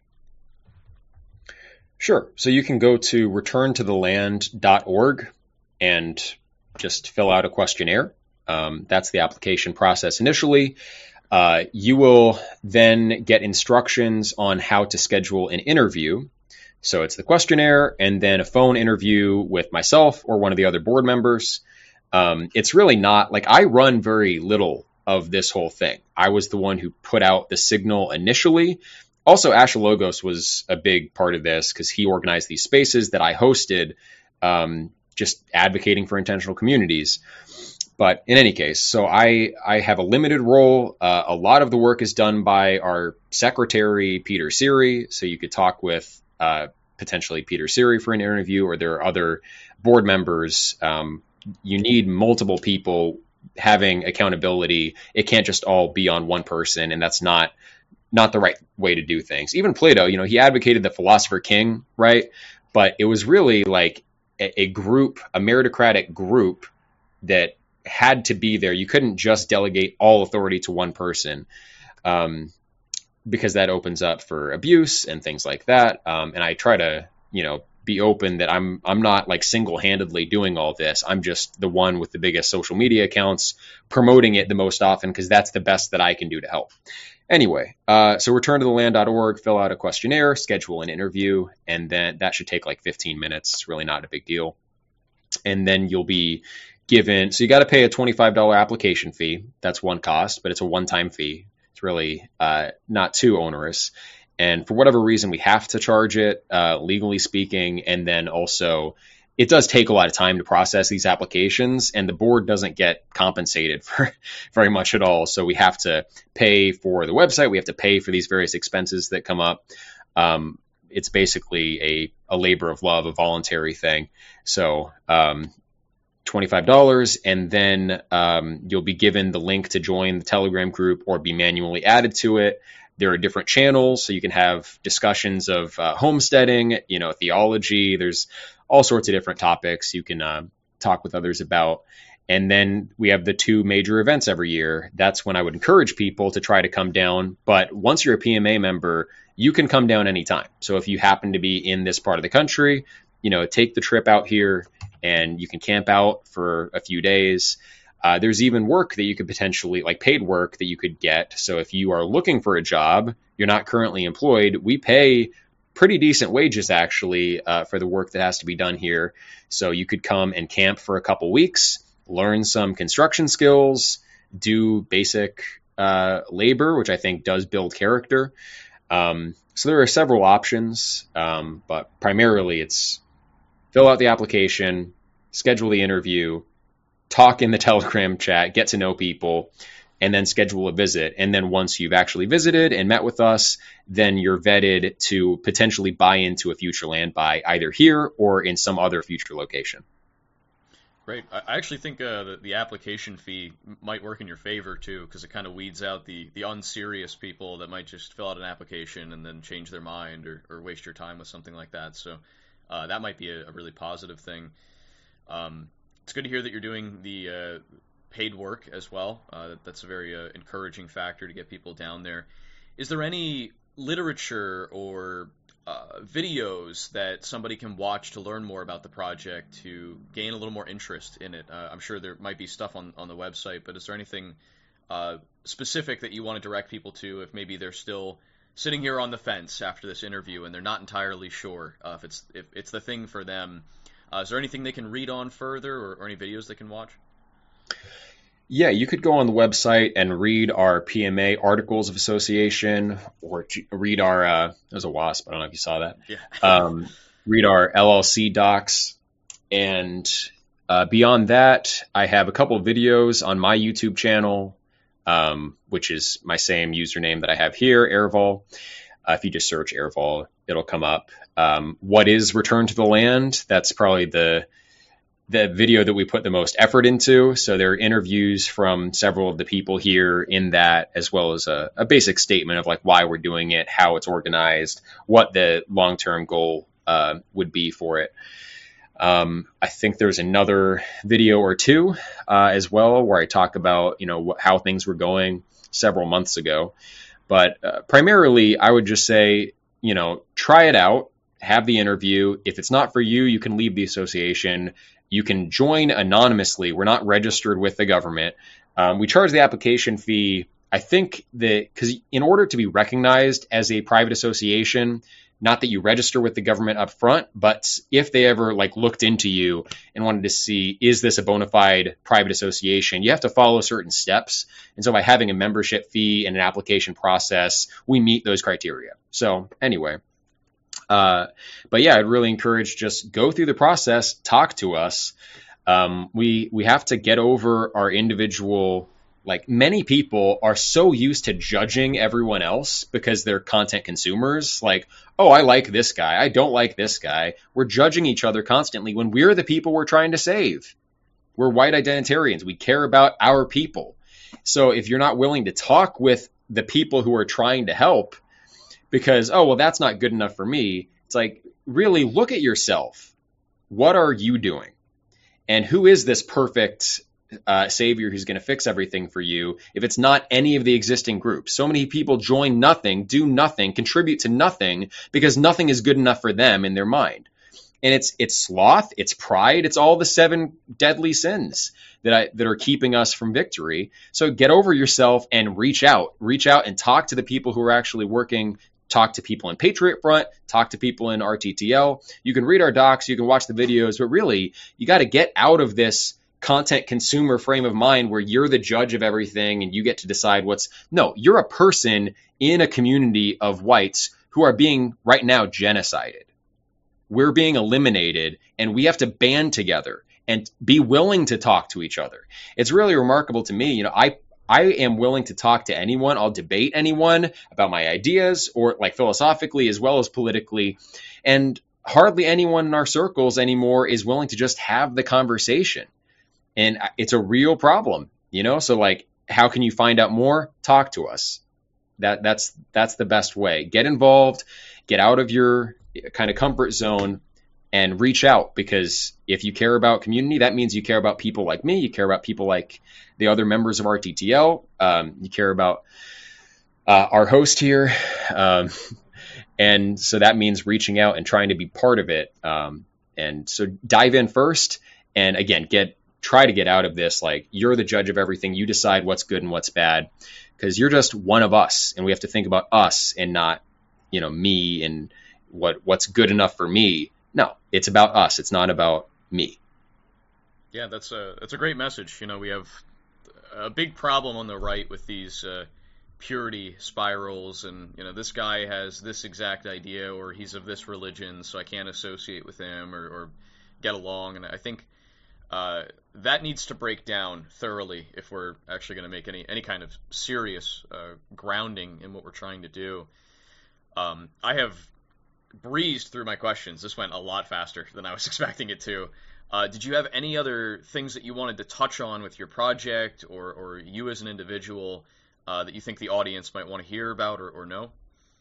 Sure. So you can go to return to the land dot org and just fill out a questionnaire. Um, that's the application process initially. Uh, you will then get instructions on how to schedule an interview. So it's the questionnaire and then a phone interview with myself or one of the other board members. Um, it's really not, like, I run very little of this whole thing. I was the one who put out the signal initially. Also, Ashalogos was a big part of this because he organized these spaces that I hosted, um, just advocating for intentional communities. But in any case, so I, I have a limited role. Uh, a lot of the work is done by our secretary, Peter Siri. So you could talk with Uh, potentially Peter Siri for an interview, or there are other board members. Um, you need multiple people having accountability. It can't just all be on one person, and that's not not the right way to do things. Even Plato, you know, he advocated the philosopher king, right? But it was really like a, a group, a meritocratic group that had to be there. You couldn't just delegate all authority to one person. Um, because that opens up for abuse and things like that. Um, and I try to, you know, be open that I'm I'm not like single-handedly doing all this. I'm just the one with the biggest social media accounts promoting it the most often, because that's the best that I can do to help. Anyway, uh, so return to the land dot org, fill out a questionnaire, schedule an interview, and then that should take like fifteen minutes. It's really not a big deal. And then you'll be given, so you got to pay a twenty-five dollars application fee. That's one cost, but it's a one-time fee. It's really uh, not too onerous. And for whatever reason, we have to charge it, uh, legally speaking. And then also, it does take a lot of time to process these applications, and the board doesn't get compensated for very much at all. So we have to pay for the website. We have to pay for these various expenses that come up. Um, it's basically a, a labor of love, a voluntary thing. So um, twenty-five dollars, and then um, you'll be given the link to join the Telegram group or be manually added to it. There are different channels, so you can have discussions of uh, homesteading, you know, theology. There's all sorts of different topics you can uh, talk with others about. And then we have the two major events every year. That's when I would encourage people to try to come down. But once you're a P M A member, you can come down anytime. So if you happen to be in this part of the country, you know, take the trip out here and you can camp out for a few days. Uh, there's even work that you could potentially, like paid work that you could get. So if you are looking for a job, you're not currently employed, we pay pretty decent wages actually uh, for the work that has to be done here. So you could come and camp for a couple weeks, learn some construction skills, do basic uh, labor, which I think does build character. Um, so there are several options, um, but primarily it's fill out the application, schedule the interview, talk in the Telegram chat, get to know people, and then schedule a visit. And then once you've actually visited and met with us, then you're vetted to potentially buy into a future land buy either here or in some other future location. Great. I actually think uh, the, the application fee might work in your favor too, because it kind of weeds out the, the unserious people that might just fill out an application and then change their mind or, or waste your time with something like that. So uh, that might be a, a really positive thing. Um, It's good to hear that you're doing the uh, paid work as well. Uh, that's a very uh, encouraging factor to get people down there. Is there any literature or uh, videos that somebody can watch to learn more about the project, to gain a little more interest in it? Uh, I'm sure there might be stuff on, on the website, but is there anything uh, specific that you want to direct people to if maybe they're still sitting here on the fence after this interview and they're not entirely sure uh, if it's if it's the thing for them? Uh, is there anything they can read on further or, or any videos they can watch? Yeah, you could go on the website and read our P M A Articles of Association, or read our, uh, there's a wasp, I don't know if you saw that. Yeah. um, read our L L C docs. And uh, beyond that, I have a couple of videos on my YouTube channel, um, which is my same username that I have here, Airvol. Uh, if you just search Airvol, it'll come up. Um, what is Return to the Land? That's probably the the video that we put the most effort into. So there are interviews from several of the people here in that, as well as a, a basic statement of like why we're doing it, how it's organized, what the long-term goal uh, would be for it. Um, I think there's another video or two uh, as well where I talk about, you know, wh- how things were going several months ago. But uh, primarily, I would just say, you know, try it out, have the interview. If it's not for you, you can leave the association. You can join anonymously. We're not registered with the government. Um, we charge the application fee. I think that because in order to be recognized as a private association, not that you register with the government up front, but if they ever like looked into you and wanted to see, is this a bona fide private association, you have to follow certain steps. And so by having a membership fee and an application process, we meet those criteria. So anyway, uh, but yeah, I'd really encourage just go through the process, talk to us. Um, we, we have to get over our individual. Like many people are so used to judging everyone else because they're content consumers. Like, oh, I like this guy. I don't like this guy. We're judging each other constantly when we're the people we're trying to save. We're white identitarians. We care about our people. So if you're not willing to talk with the people who are trying to help because, oh, well, that's not good enough for me. It's like, really look at yourself. What are you doing? And who is this perfect Uh, savior who's going to fix everything for you if it's not any of the existing groups? So many people join nothing, do nothing, contribute to nothing because nothing is good enough for them in their mind. And it's it's sloth, it's pride, it's all the seven deadly sins that I, that are keeping us from victory. So get over yourself and reach out. Reach out and talk to the people who are actually working. Talk to people in Patriot Front, talk to people in R T T L. You can read our docs, you can watch the videos, but really you got to get out of this content consumer frame of mind where you're the judge of everything and you get to decide what's, no, you're a person in a community of whites who are being right now genocided. We're being eliminated, and we have to band together and be willing to talk to each other. It's really remarkable to me. You know, I I am willing to talk to anyone. I'll debate anyone about my ideas, or like philosophically as well as politically. And hardly anyone in our circles anymore is willing to just have the conversation. And it's a real problem, you know? So like, how can you find out more? Talk to us. That that's that's the best way. Get involved, get out of your kind of comfort zone, and reach out, because if you care about community, that means you care about people like me. You care about people like the other members of R T T L. Um, you care about uh, our host here. Um, and so that means reaching out and trying to be part of it. Um, and so dive in first. And again, get try to get out of this. Like, you're the judge of everything. You decide what's good and what's bad, because you're just one of us. And we have to think about us and not, you know, me and what what's good enough for me. No, it's about us. It's not about me. Yeah, that's a that's a great message. You know, we have a big problem on the right with these uh, purity spirals, and you know, this guy has this exact idea, or he's of this religion, so I can't associate with him or, or get along. And I think uh, that needs to break down thoroughly if we're actually going to make any any kind of serious uh, grounding in what we're trying to do. Um, I have breezed through my questions. This went a lot faster than I was expecting it to. Uh, did you have any other things that you wanted to touch on with your project, or, or you as an individual, uh, that you think the audience might want to hear about or, or know?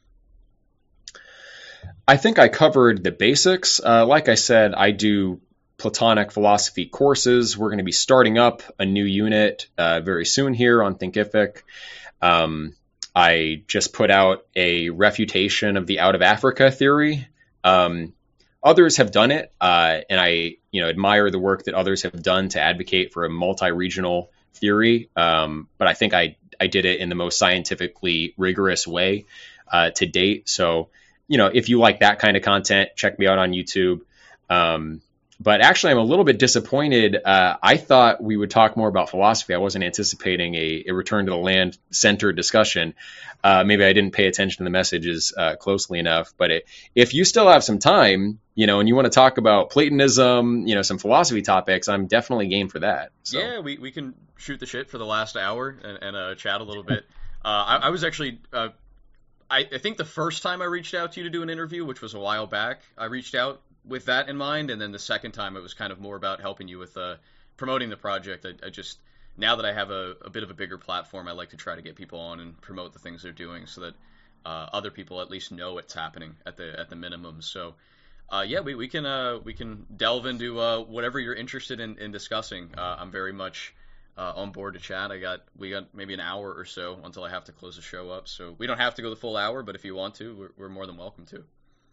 I think I covered the basics. Uh, like I said, I do Platonic philosophy courses. We're going to be starting up a new unit uh, very soon here on Thinkific. Um, I just put out a refutation of the out of Africa theory. Um, others have done it, uh, and I, you know, admire the work that others have done to advocate for a multi-regional theory. Um, but I think I, I did it in the most scientifically rigorous way uh, to date. So, you know, if you like that kind of content, check me out on YouTube. Um, But actually, I'm a little bit disappointed. Uh, I thought we would talk more about philosophy. I wasn't anticipating a, a return to the land-centered discussion. Uh, maybe I didn't pay attention to the messages uh, closely enough. But it, if you still have some time, you know, and you want to talk about Platonism, you know, some philosophy topics, I'm definitely game for that. So. Yeah, we, we can shoot the shit for the last hour and, and uh, chat a little bit. Uh, I, I was actually, uh, I, I think the first time I reached out to you to do an interview, which was a while back, I reached out with that in mind, and then the second time it was kind of more about helping you with uh, promoting the project. I, I just, now that I have a, a bit of a bigger platform, I like to try to get people on and promote the things they're doing, so that uh, other people at least know it's happening at the at the minimum. So uh, yeah, we, we can uh, we can delve into uh, whatever you're interested in, in discussing. Uh, I'm very much uh, on board to chat. I got we got maybe an hour or so until I have to close the show up, so we don't have to go the full hour, but if you want to, we're, we're more than welcome to.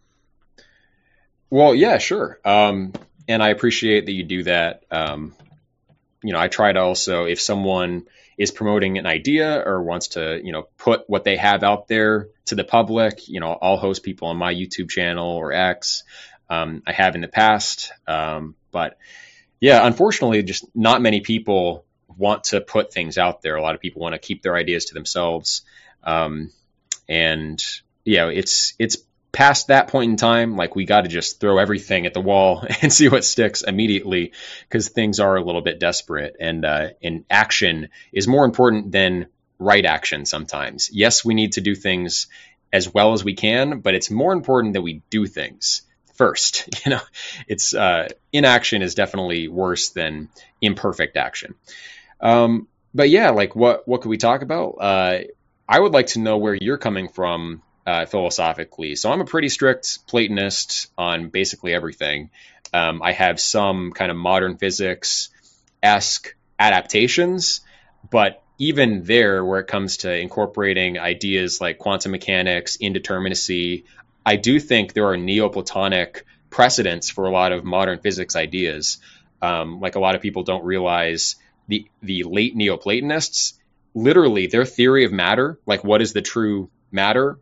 Well, yeah, sure. Um, and I appreciate that you do that. Um, you know, I try to also, if someone is promoting an idea or wants to, you know, put what they have out there to the public, you know, I'll host people on my YouTube channel or X. Um, I have in the past. Um, but yeah, unfortunately, just not many people want to put things out there. A lot of people want to keep their ideas to themselves. Um, and, you know, it's, it's, past that point in time, like, we got to just throw everything at the wall and see what sticks immediately, because things are a little bit desperate, and uh, and action is more important than right action sometimes. Yes, we need to do things as well as we can, but it's more important that we do things first. You know, it's uh, inaction is definitely worse than imperfect action. Um, but yeah, like, what what could we talk about? Uh, I would like to know where you're coming from. Uh, philosophically. So I'm a pretty strict Platonist on basically everything. Um, I have some kind of modern physics-esque adaptations, but even there, where it comes to incorporating ideas like quantum mechanics, indeterminacy, I do think there are Neoplatonic precedents for a lot of modern physics ideas. Um, like, a lot of people don't realize the, the late Neoplatonists, literally their theory of matter, like what is the true matter,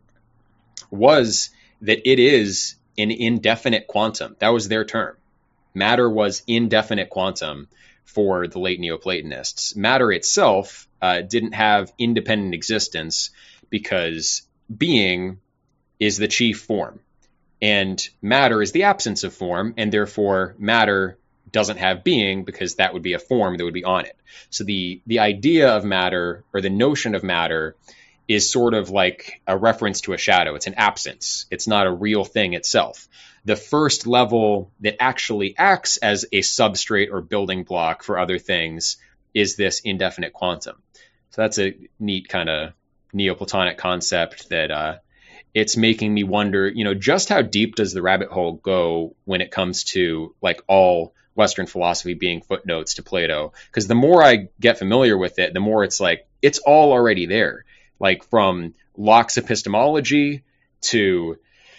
was that it is an indefinite quantum. That was their term. Matter was indefinite quantum for the late Neoplatonists. Matter itself uh, didn't have independent existence because being is the chief form, and matter is the absence of form, and therefore matter doesn't have being because that would be a form that would be on it. So the the idea of matter, or the notion of matter, is sort of like a reference to a shadow. It's an absence. It's not a real thing itself. The first level that actually acts as a substrate or building block for other things is this indefinite quantum. So that's a neat kind of Neoplatonic concept that uh, it's making me wonder, you know, just how deep does the rabbit hole go when it comes to like all Western philosophy being footnotes to Plato? Because the more I get familiar with it, the more it's like, it's all already there. Like from Locke's epistemology to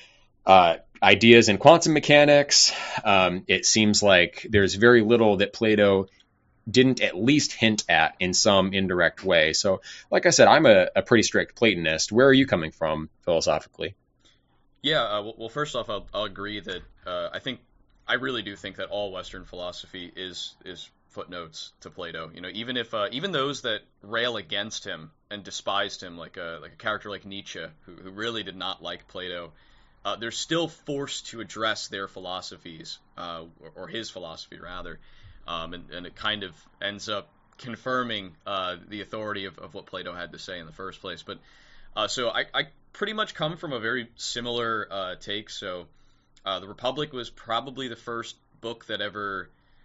uh, ideas in quantum mechanics, um, it seems like there's very little that Plato didn't at least hint at in some indirect way. So, like I said, I'm a, a pretty strict Platonist. Where are you coming from philosophically? Yeah, uh, well, well, first off, I'll, I'll agree that uh, I think I really do think that all Western philosophy is is footnotes to Plato. You know, even if uh, even those that rail against him and despised him, like a like a character like Nietzsche, who, who really did not like Plato, uh, they're still forced to address their philosophies, uh, or, or his philosophy rather, um, and, and it kind of ends up confirming uh, the authority of, of what Plato had to say in the first place. But uh, so I, I pretty much come from a very similar uh, take. So uh, the Republic was probably the first book that ever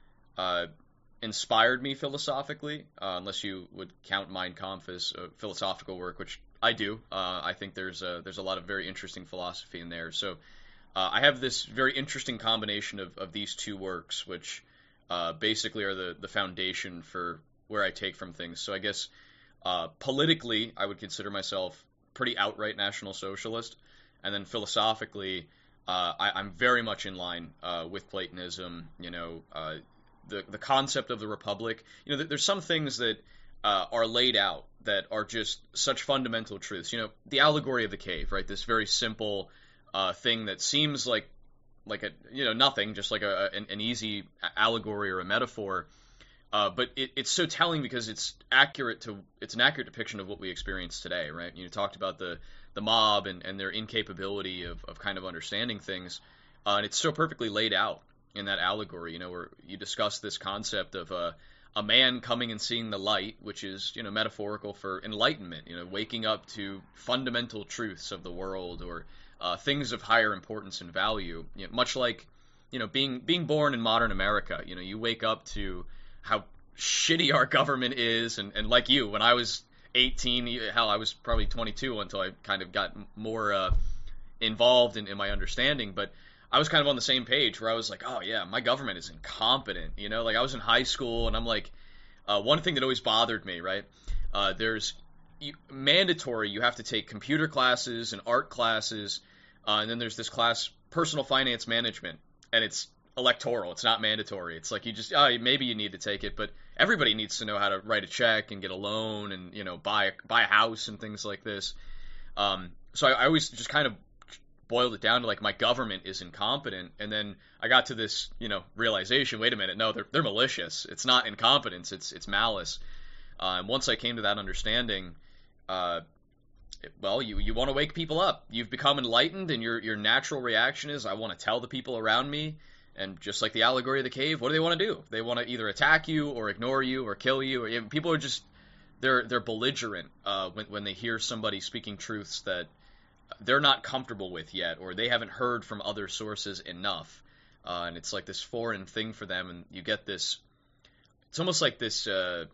uh, inspired me philosophically, uh, unless you would count Mein Kampf as a philosophical work, which I do. Uh, I think there's a, there's a lot of very interesting philosophy in there. So uh, I have this very interesting combination of, of these two works, which uh, basically are the, the foundation for where I take from things. So I guess uh, politically, I would consider myself pretty outright National Socialist, and then philosophically, uh, I, I'm very much in line uh, with Platonism. You know, uh, the the concept of the Republic. You know, there's some things that uh, are laid out that are just such fundamental truths. You know, the allegory of the cave, right? This very simple uh, thing that seems like like a you know nothing, just like a an, an easy allegory or a metaphor. Uh, but it, it's so telling because it's accurate to it's an accurate depiction of what we experience today, right? You talked about the the mob and, and their incapability of, of kind of understanding things, uh, and it's so perfectly laid out in that allegory. You know, where you discuss this concept of a a man coming and seeing the light, which is you know metaphorical for enlightenment. You know, waking up to fundamental truths of the world or uh, things of higher importance and value. You know, much like you know being being born in modern America. You know, you wake up to how shitty our government is, and, and like you, when I was eighteen, hell, I was probably twenty-two until I kind of got more uh, involved in, in my understanding, but I was kind of on the same page where I was like, oh yeah, my government is incompetent, you know, like I was in high school, and I'm like, uh, one thing that always bothered me, right, uh, there's you, mandatory, you have to take computer classes and art classes, uh, and then there's this class, personal finance management, and it's electoral. It's not mandatory. It's like you just, oh, maybe you need to take it, but everybody needs to know how to write a check and get a loan and, you know, buy a, buy a house and things like this. Um, so I, I always just kind of boiled it down to like my government is incompetent. And then I got to this, you know, realization, wait a minute, no, they're, they're malicious. It's not incompetence. It's, it's malice. Uh, and once I came to that understanding, uh, well, you, you want to wake people up. You've become enlightened, and your, your natural reaction is, I want to tell the people around me. And just like the allegory of the cave, what do they want to do? They want to either attack you or ignore you or kill you. Or, people are just they're they're belligerent uh, when when they hear somebody speaking truths that they're not comfortable with yet, or they haven't heard from other sources enough. Uh, and it's like this foreign thing for them, and you get this. It's almost like this uh,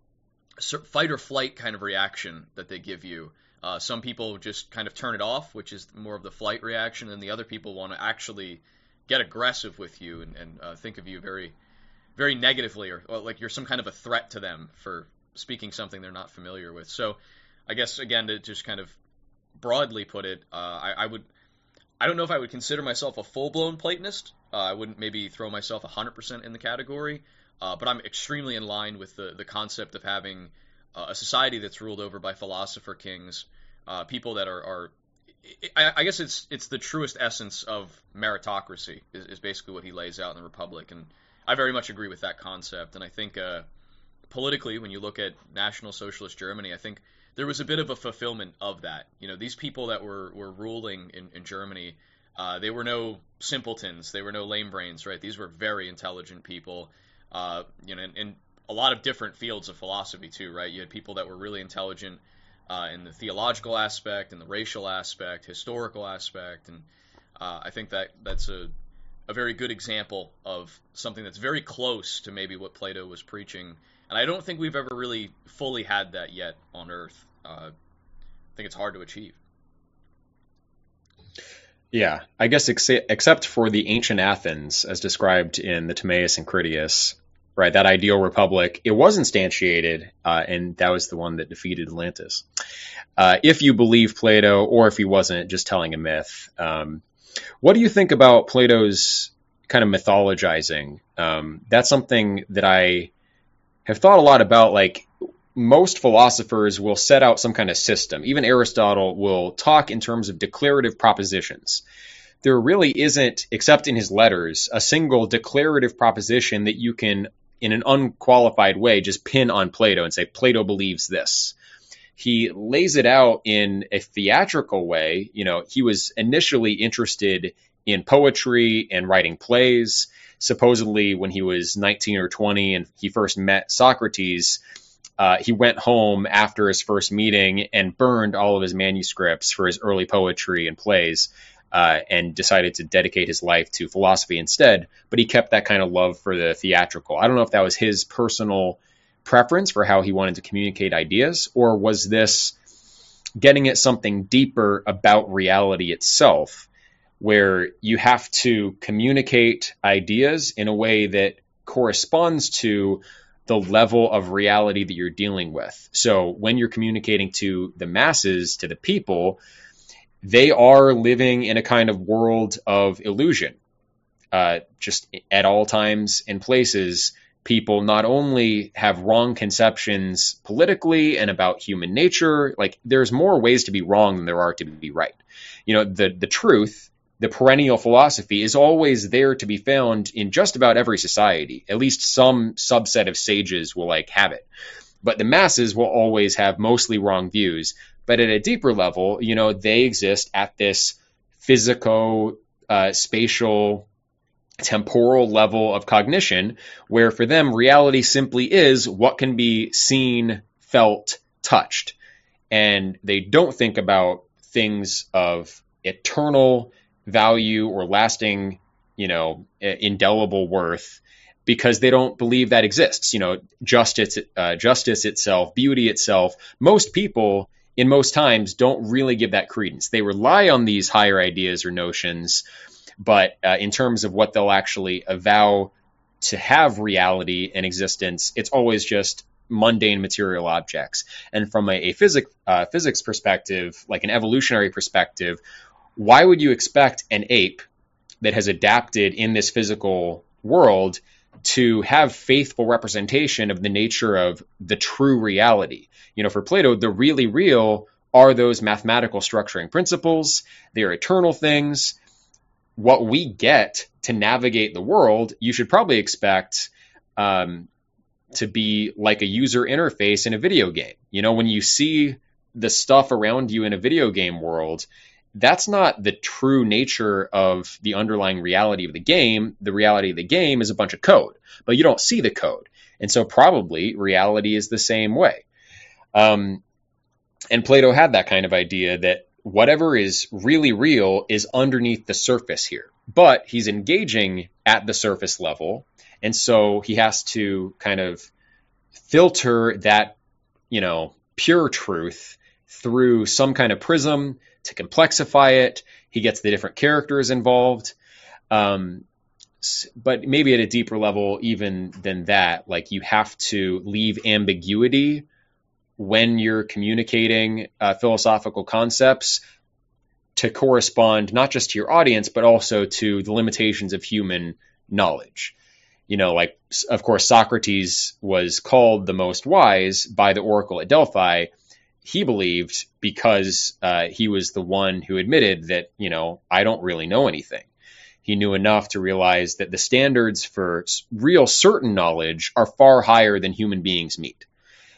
fight or flight kind of reaction that they give you. Uh, some people just kind of turn it off, which is more of the flight reaction, and the other people want to actually get aggressive with you and, and uh, think of you very, very negatively, or, or like you're some kind of a threat to them for speaking something they're not familiar with. So, I guess again to just kind of broadly put it, uh, I, I would, I don't know if I would consider myself a full-blown Platonist. Uh, I wouldn't maybe throw myself one hundred percent in the category, uh, but I'm extremely in line with the the concept of having uh, a society that's ruled over by philosopher kings, uh, people that are are I, I guess it's it's the truest essence of meritocracy is, is basically what he lays out in the Republic, and I very much agree with that concept, and I think uh, politically, when you look at National Socialist Germany, I think there was a bit of a fulfillment of that. You know, these people that were, were ruling in, in Germany, uh, they were no simpletons, they were no lame brains, right? These were very intelligent people, uh, you know, in, in a lot of different fields of philosophy too, right? You had people that were really intelligent uh, in the theological aspect, in the racial aspect, historical aspect, and uh, I think that that's a a very good example of something that's very close to maybe what Plato was preaching. And I don't think we've ever really fully had that yet on Earth. Uh, I think it's hard to achieve. Yeah, I guess ex- except for the ancient Athens, as described in the Timaeus and Critias, right, that ideal republic, it was instantiated, uh, and that was the one that defeated Atlantis. Uh, if you believe Plato, or if he wasn't just telling a myth, um, what do you think about Plato's kind of mythologizing? Um, that's something that I have thought a lot about. Like, most philosophers will set out some kind of system. Even Aristotle will talk in terms of declarative propositions. There really isn't, except in his letters, a single declarative proposition that you can, in an unqualified way, just pin on Plato and say, Plato believes this. He lays it out in a theatrical way. You know, he was initially interested in poetry and writing plays. Supposedly, when he was nineteen or twenty and he first met Socrates, uh, he went home after his first meeting and burned all of his manuscripts for his early poetry and plays, uh, and decided to dedicate his life to philosophy instead. But he kept that kind of love for the theatrical. I don't know if that was his personal preference for how he wanted to communicate ideas, or was this getting at something deeper about reality itself, where you have to communicate ideas in a way that corresponds to the level of reality that you're dealing with. So when you're communicating to the masses, to the people, they are living in a kind of world of illusion. Uh, just at all times and places, people not only have wrong conceptions politically and about human nature, like there's more ways to be wrong than there are to be right. You know, the, the truth, the perennial philosophy is always there to be found in just about every society. At least some subset of sages will like have it. But the masses will always have mostly wrong views. But at a deeper level, you know, they exist at this physico, uh, spatial, temporal level of cognition, where for them reality simply is what can be seen, felt, touched. And they don't think about things of eternal value or lasting, you know, indelible worth, because they don't believe that exists. You know, justice, uh, justice itself, beauty itself. Most people in most times don't really give that credence. They rely on these higher ideas or notions, but uh, in terms of what they'll actually avow to have reality and existence, it's always just mundane material objects. And from a, a physics, uh, physics perspective, like an evolutionary perspective, why would you expect an ape that has adapted in this physical world to have faithful representation of the nature of the true reality? You know, for Plato, the really real are those mathematical structuring principles. They're eternal things. What we get to navigate the world, you should probably expect um, to be like a user interface in a video game. You know, when you see the stuff around you in a video game world, that's not the true nature of the underlying reality of the game. The reality of the game is a bunch of code, but you don't see the code. And so probably reality is the same way. Um, and Plato had that kind of idea that whatever is really real is underneath the surface here, but he's engaging at the surface level. And so he has to kind of filter that, you know, pure truth through some kind of prism to complexify it. He gets the different characters involved. Um, but maybe at a deeper level, even than that, like you have to leave ambiguity when you're communicating uh, philosophical concepts to correspond not just to your audience, but also to the limitations of human knowledge. You know, like, of course, Socrates was called the most wise by the oracle at Delphi. He believed because uh, he was the one who admitted that, you know, I don't really know anything. he knew enough to realize that the standards for real certain knowledge are far higher than human beings meet.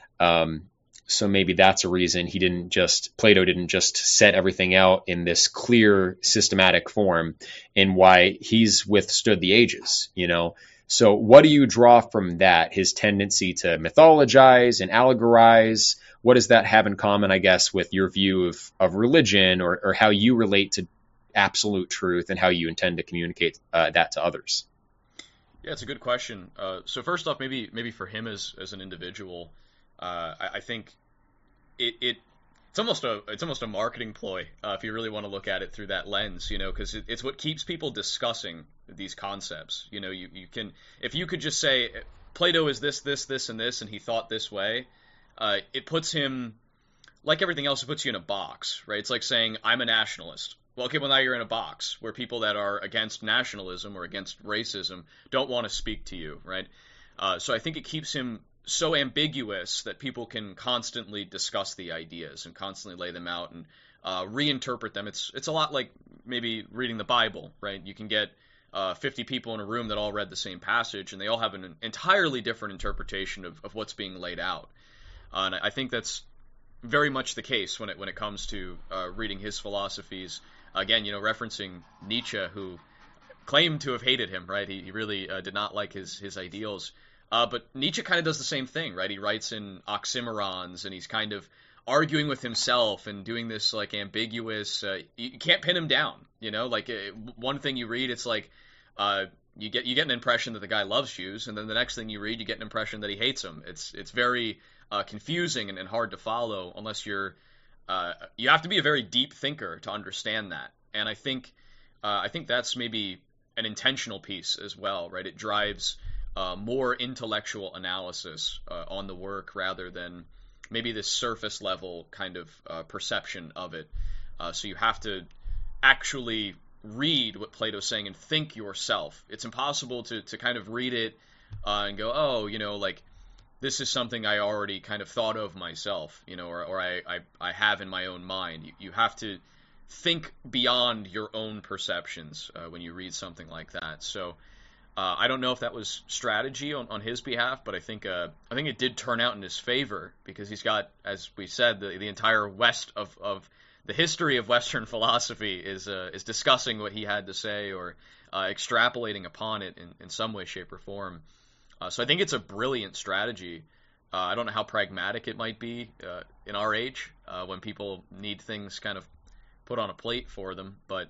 Um, so maybe that's a reason he didn't just, Plato didn't just set everything out in this clear systematic form, and why he's withstood the ages, you know? So what do you draw from that? His tendency to mythologize and allegorize? What does that have in common, I guess, with your view of, of religion, or, or how you relate to absolute truth and how you intend to communicate uh, that to others? Yeah, it's a good question. Uh, so first off, maybe maybe for him as as an individual, uh, I, I think it, it it's almost a it's almost a marketing ploy uh, if you really want to look at it through that lens, you know, because it, it's what keeps people discussing these concepts. You know, you, you can if you could just say Plato is this, this, this, and this, and he thought this way, uh, it puts him, like everything else, it puts you in a box, right? It's like saying I'm a nationalist. Well, okay, well now you're in a box where people that are against nationalism or against racism don't want to speak to you, right? Uh, so I think it keeps him so ambiguous that people can constantly discuss the ideas and constantly lay them out and uh, reinterpret them. It's it's a lot like maybe reading the Bible, right? You can get uh, fifty people in a room that all read the same passage, and they all have an entirely different interpretation of, of what's being laid out. Uh, and I think that's very much the case when it when it comes to uh, reading his philosophies. Again, you know, referencing Nietzsche, who claimed to have hated him, right? He, he really uh, did not like his his ideals. Uh, but Nietzsche kind of does the same thing, right? He writes in oxymorons, and he's kind of arguing with himself and doing this like ambiguous. Uh, you, you can't pin him down, you know. Like uh, one thing you read, it's like uh, you get you get an impression that the guy loves shoes, and then the next thing you read, you get an impression that he hates them. It's it's very uh, confusing and, and hard to follow unless you're. Uh, you have to be a very deep thinker to understand that, and I think uh, I think that's maybe an intentional piece as well, right? It drives Uh, more intellectual analysis uh, on the work rather than maybe this surface level kind of uh, perception of it. Uh, so you have to actually read what Plato's saying and think yourself. It's impossible to, to kind of read it uh, and go, oh, you know, like this is something I already kind of thought of myself, you know, or, or I, I, I have in my own mind. You, you have to think beyond your own perceptions uh, when you read something like that. So Uh, I don't know if that was strategy on, on his behalf, but I think uh, I think it did turn out in his favor because he's got, as we said, the, the entire West of, of the history of Western philosophy is uh, is discussing what he had to say or uh, extrapolating upon it in, in some way, shape, or form. Uh, so I think it's a brilliant strategy. Uh, I don't know how pragmatic it might be uh, in our age uh, when people need things kind of put on a plate for them, but.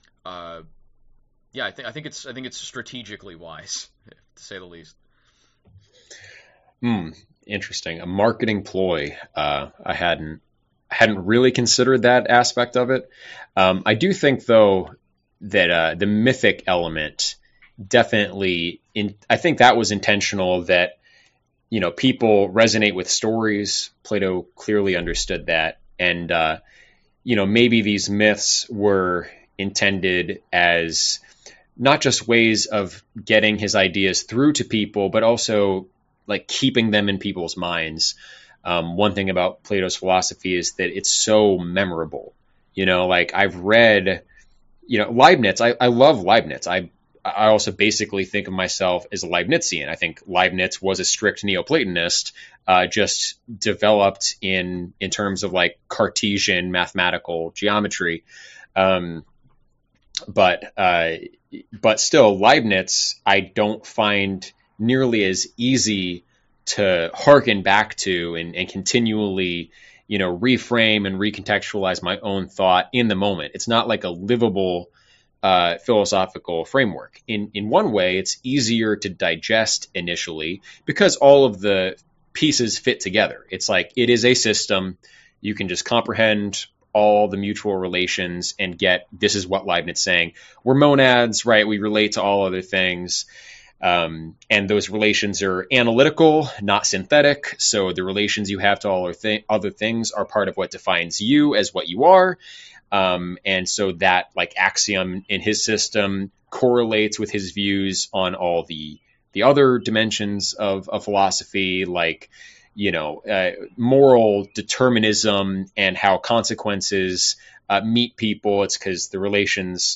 Uh, Yeah, I think I think it's I think it's strategically wise, to say the least. Hmm, interesting. A marketing ploy. Uh, I hadn't I hadn't really considered that aspect of it. Um, I do think, though, that uh, the mythic element definitely. In, I think that was intentional. That you know people resonate with stories. Plato clearly understood that, and uh, you know maybe these myths were intended as not just ways of getting his ideas through to people, but also like keeping them in people's minds. Um, one thing about Plato's philosophy is that it's so memorable. You know, like I've read, you know, Leibniz. I, I love Leibniz. I I also basically think of myself as a Leibnizian. I think Leibniz was a strict Neoplatonist, uh, just developed in in terms of like Cartesian mathematical geometry. Um, but uh, But still, Leibniz, I don't find nearly as easy to hearken back to and, and continually, you know, reframe and recontextualize my own thought in the moment. It's not like a livable uh, philosophical framework. In in one way, it's easier to digest initially because all of the pieces fit together. It's like it is a system. You can just comprehend all the mutual relations and get, this is what Leibniz is saying. We're monads, right? We relate to all other things. Um, and those relations are analytical, not synthetic. So the relations you have to all other, th- other things are part of what defines you as what you are. Um, and so that like axiom in his system correlates with his views on all the, the other dimensions of, of philosophy, like, you know, uh, moral determinism and how consequences uh, meet people. It's because the relations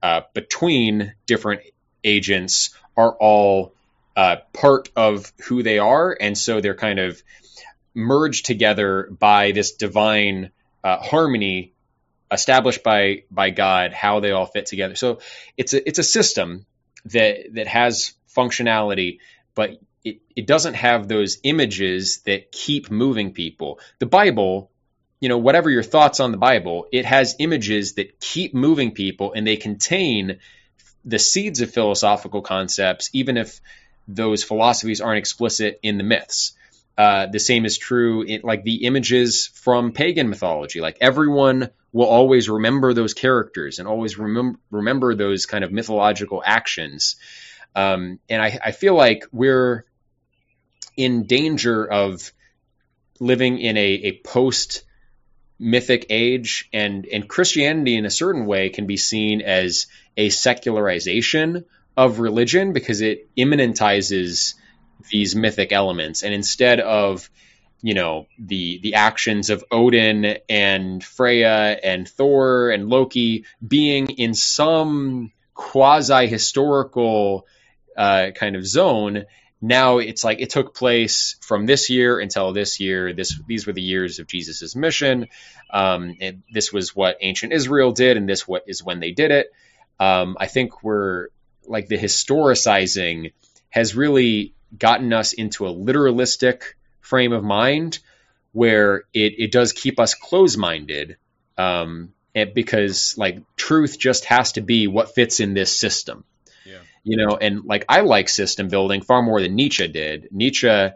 uh, between different agents are all uh, part of who they are, and so they're kind of merged together by this divine uh, harmony established by by God, how they all fit together. So it's a it's a system that that has functionality, but it, it doesn't have those images that keep moving people. The Bible, you know, whatever your thoughts on the Bible, it has images that keep moving people, and they contain the seeds of philosophical concepts, even if those philosophies aren't explicit in the myths. Uh, the same is true in like the images from pagan mythology. Like everyone will always remember those characters and always remember remember those kind of mythological actions. Um, and I, I feel like we're in danger of living in a, a post mythic age, and, and Christianity in a certain way can be seen as a secularization of religion because it immanentizes these mythic elements. And instead of, you know, the the actions of Odin and Freya and Thor and Loki being in some quasi-historical uh, kind of zone, now it's like it took place from this year until this year. This these were the years of Jesus's mission. Um, and this was what ancient Israel did, and this what is when they did it. Um, I think we're like the historicizing has really gotten us into a literalistic frame of mind where it, it does keep us close-minded um, and because like truth just has to be what fits in this system. Yeah. You know, and like I like system building far more than Nietzsche did. Nietzsche, uh,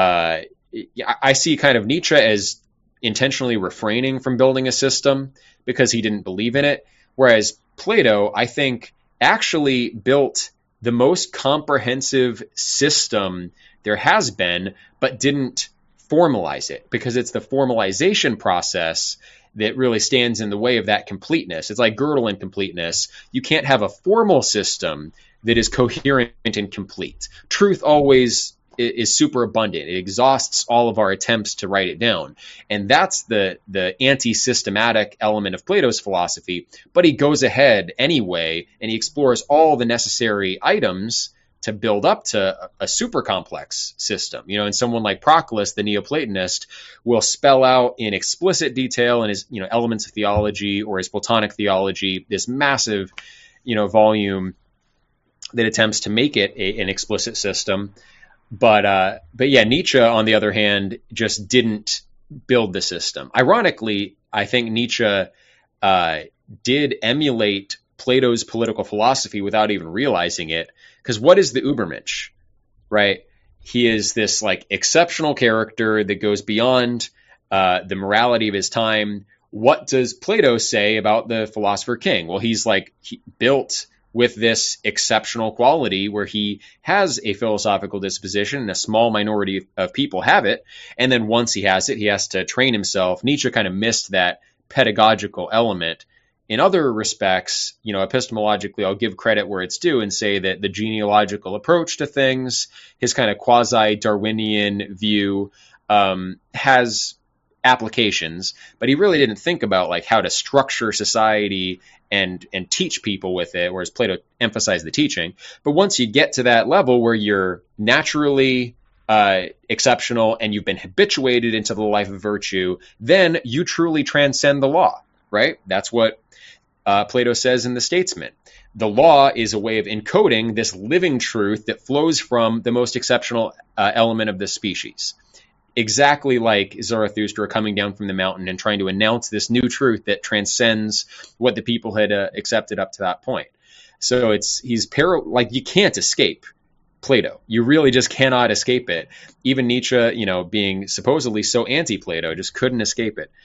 I see kind of Nietzsche as intentionally refraining from building a system because he didn't believe in it. Whereas Plato, I think, actually built the most comprehensive system there has been, but didn't formalize it because it's the formalization process that really stands in the way of that completeness. It's like Gödel and completeness. You can't have a formal system that is coherent and complete. Truth always is super abundant. It exhausts all of our attempts to write it down. And that's the, the anti-systematic element of Plato's philosophy. But he goes ahead anyway, and he explores all the necessary items to build up to a super complex system. You know, and someone like Proclus, the Neoplatonist, will spell out in explicit detail in his, you know, Elements of Theology or his Platonic Theology, this massive, you know, volume that attempts to make it a, an explicit system. But uh, but yeah, Nietzsche, on the other hand, just didn't build the system. Ironically, I think Nietzsche uh, did emulate Plato's political philosophy without even realizing it. Because what is the Übermensch, right? He is this like exceptional character that goes beyond uh, the morality of his time. What does Plato say about the philosopher king? Well, he's like he built with this exceptional quality where he has a philosophical disposition and a small minority of people have it. And then once he has it, he has to train himself. Nietzsche kind of missed that pedagogical element. In other respects, you know, epistemologically, I'll give credit where it's due and say that the genealogical approach to things, his kind of quasi-Darwinian view, um, has applications, but he really didn't think about like how to structure society and and teach people with it, whereas Plato emphasized the teaching. But once you get to that level where you're naturally uh, exceptional and you've been habituated into the life of virtue, then you truly transcend the law, right? That's what uh, Plato says in The Statesman. The law is a way of encoding this living truth that flows from the most exceptional uh, element of the species. Exactly like Zarathustra coming down from the mountain and trying to announce this new truth that transcends what the people had uh, accepted up to that point. So it's he's para- like you can't escape Plato. You really just cannot escape it. Even Nietzsche, you know, being supposedly so anti-Plato, just couldn't escape it.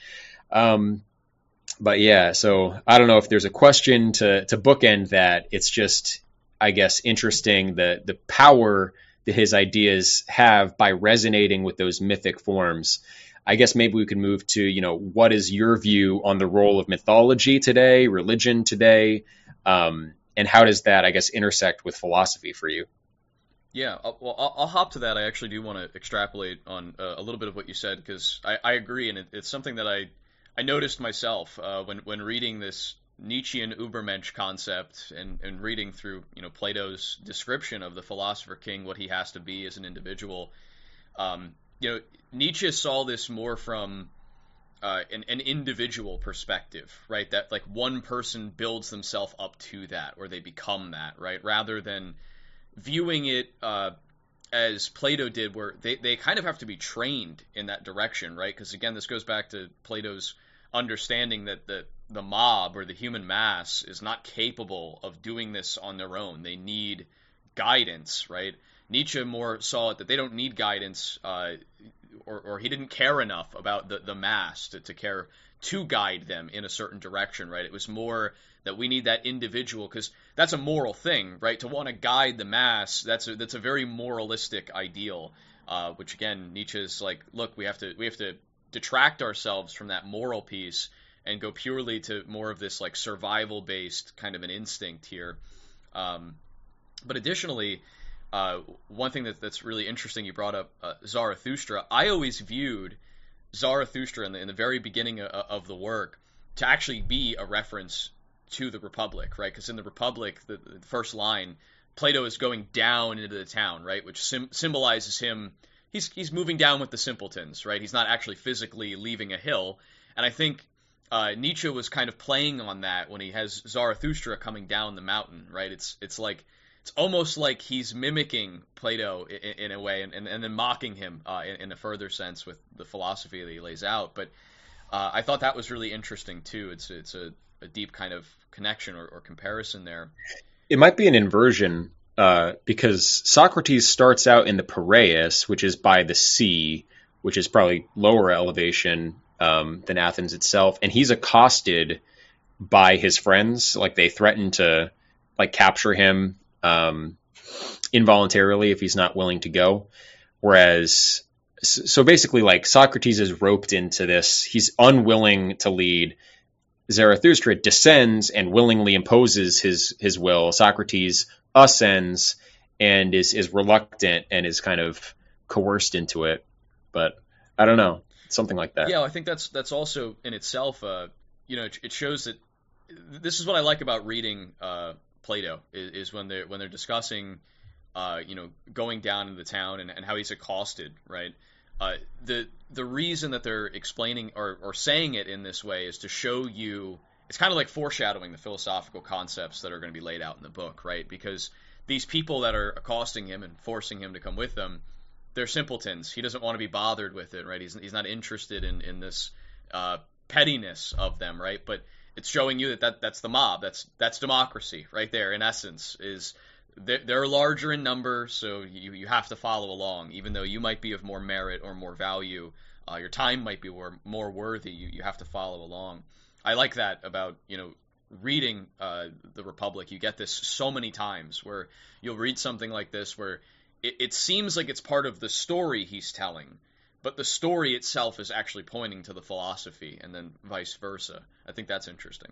Um, but yeah, so I don't know if there's a question to to bookend that. It's just, I guess, interesting the the power that his ideas have by resonating with those mythic forms. I guess maybe we could move to, you know, what is your view on the role of mythology today, religion today, um, and how does that, I guess, intersect with philosophy for you? Yeah, I'll, well, I'll, I'll hop to that. I actually do want to extrapolate on uh, a little bit of what you said, because I, I agree, and it, it's something that I I noticed myself uh, when when reading this Nietzschean Übermensch concept and, and reading through, you know, Plato's description of the philosopher king, what he has to be as an individual, um, you know, Nietzsche saw this more from uh, an, an individual perspective, right? That like one person builds themselves up to that, or they become that, right? Rather than viewing it uh, as Plato did, where they, they kind of have to be trained in that direction, right? Because again, this goes back to Plato's understanding that the the mob or the human mass is not capable of doing this on their own. They need guidance, right? Nietzsche more saw it that they don't need guidance, uh, or, or he didn't care enough about the, the mass to, to care to guide them in a certain direction, right? It was more that we need that individual, because that's a moral thing, right? To want to guide the mass, that's a, that's a very moralistic ideal, uh, which again, Nietzsche's like, look, we have to we have to detract ourselves from that moral piece and go purely to more of this like survival-based kind of an instinct here. Um, but additionally, uh, one thing that, that's really interesting, you brought up uh, Zarathustra. I always viewed Zarathustra in the, in the very beginning of, of the work to actually be a reference to the Republic, right? Because in the Republic, the, the first line, Plato is going down into the town, right? Which sim- symbolizes him, he's he's moving down with the simpletons, right? He's not actually physically leaving a hill. And I think uh, Nietzsche was kind of playing on that when he has Zarathustra coming down the mountain, right? It's it's like, it's almost like he's mimicking Plato in, in a way, and, and, and then mocking him uh, in, in a further sense with the philosophy that he lays out. But uh, I thought that was really interesting too. It's it's a, a deep kind of connection or, or comparison there. It might be an inversion uh, because Socrates starts out in the Piraeus, which is by the sea, which is probably lower elevation um, than Athens itself, and he's accosted by his friends. Like they threaten to like capture him um, involuntarily if he's not willing to go. Whereas, so basically, like Socrates is roped into this. He's unwilling to lead. Zarathustra descends and willingly imposes his his will. Socrates ascends and is is reluctant and is kind of coerced into it. But I don't know, something like that. Yeah, I think that's that's also in itself, uh, you know, it, it shows that this is what I like about reading uh, Plato is, is when they're when they're discussing, uh, you know, going down into the town and, and how he's accosted, right? Uh, the the reason that they're explaining or, or saying it in this way is to show you, it's kind of like foreshadowing the philosophical concepts that are going to be laid out in the book, right? Because these people that are accosting him and forcing him to come with them, they're simpletons. He doesn't want to be bothered with it, right? He's he's not interested in in this uh, pettiness of them, right? But it's showing you that, that that's the mob. That's that's democracy right there. In essence, is they're, they're larger in number, so you you have to follow along, even though you might be of more merit or more value. Uh, your time might be more, more worthy. You you have to follow along. I like that about, you know, reading uh, the Republic. You get this so many times where you'll read something like this where it, it seems like it's part of the story he's telling, but the story itself is actually pointing to the philosophy, and then vice versa. I think that's interesting.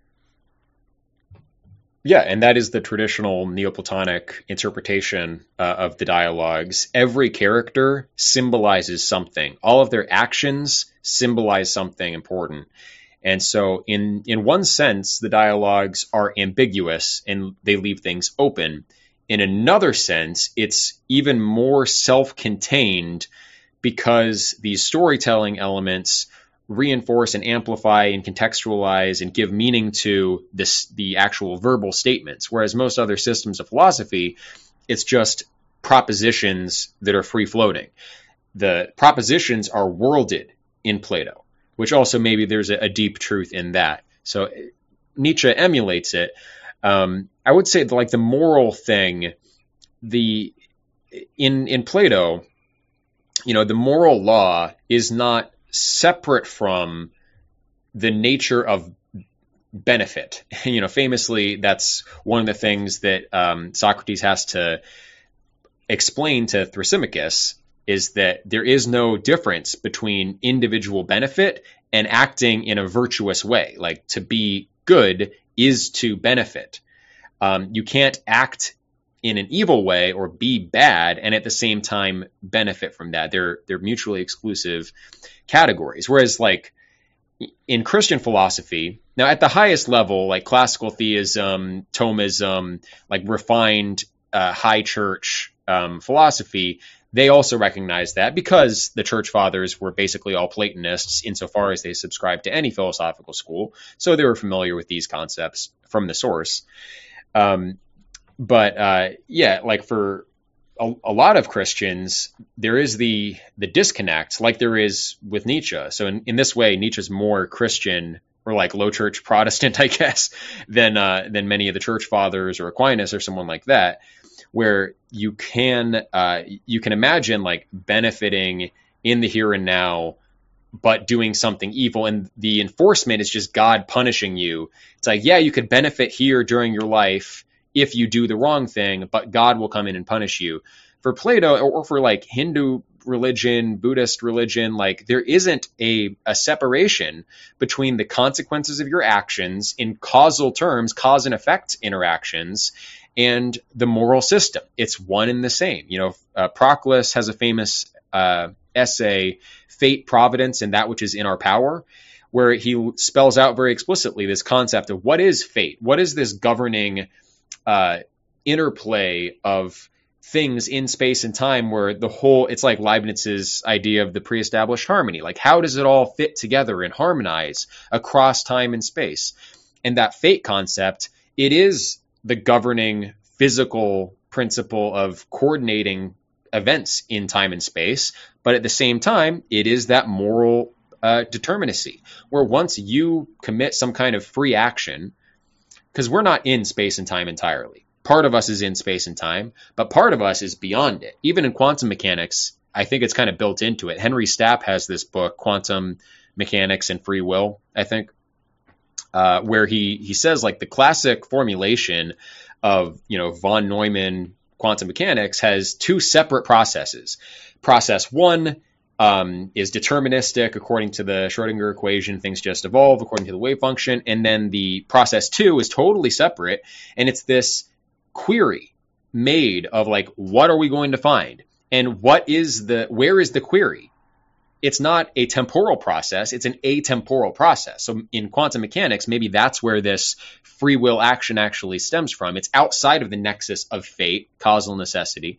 Yeah, and that is the traditional Neoplatonic interpretation uh, of the dialogues. Every character symbolizes something. All of their actions symbolize something important. And so in, in one sense, the dialogues are ambiguous and they leave things open. In another sense, it's even more self-contained because these storytelling elements reinforce and amplify and contextualize and give meaning to this, the actual verbal statements. Whereas most other systems of philosophy, it's just propositions that are free-floating. The propositions are worlded in Plato, which also maybe there's a, a deep truth in that. So Nietzsche emulates it. Um, I would say that, like the moral thing, the in in Plato, you know, the moral law is not separate from the nature of benefit. You know, famously, that's one of the things that um, Socrates has to explain to Thrasymachus, is that there is no difference between individual benefit and acting in a virtuous way. Like, to be good is to benefit. Um, you can't act in an evil way or be bad and at the same time benefit from that. They're they're mutually exclusive categories. Whereas, like, in Christian philosophy, now at the highest level, like classical theism, Thomism, like refined uh, high church um, philosophy, they also recognize that because the church fathers were basically all Platonists insofar as they subscribed to any philosophical school. So they were familiar with these concepts from the source. Um, but uh, yeah, like for a, a lot of Christians, there is the the disconnect, like there is with Nietzsche. So in, in this way, Nietzsche's more Christian or like low church Protestant, I guess, than uh, than many of the church fathers or Aquinas or someone like that, where you can uh, you can imagine like benefiting in the here and now, but doing something evil, and the enforcement is just God punishing you. It's like, yeah, you could benefit here during your life if you do the wrong thing, but God will come in and punish you. For Plato, or for like Hindu religion, Buddhist religion, like there isn't a, a separation between the consequences of your actions in causal terms, cause and effect interactions, and the moral system. It's one and the same. You know, uh, Proclus has a famous uh, essay, Fate, Providence, and That Which Is in Our Power, where he spells out very explicitly this concept of what is fate? What is this governing uh, interplay of things in space and time where the whole, it's like Leibniz's idea of the pre-established harmony. Like, how does it all fit together and harmonize across time and space? And that fate concept, it is the governing physical principle of coordinating events in time and space, but at the same time, it is that moral uh, determinacy, where once you commit some kind of free action, because we're not in space and time entirely. Part of us is in space and time, but part of us is beyond it. Even in quantum mechanics, I think it's kind of built into it. Henry Stapp has this book, Quantum Mechanics and Free Will, I think, uh, where he he says like the classic formulation of, you know, von Neumann quantum mechanics has two separate processes. Process one um, is deterministic according to the Schrodinger equation. Things just evolve according to the wave function. And then the process two is totally separate. And it's this query made of like, what are we going to find? And what is the, where is the query? It's not a temporal process. It's an atemporal process. So in quantum mechanics, maybe that's where this free will action actually stems from. It's outside of the nexus of fate, causal necessity.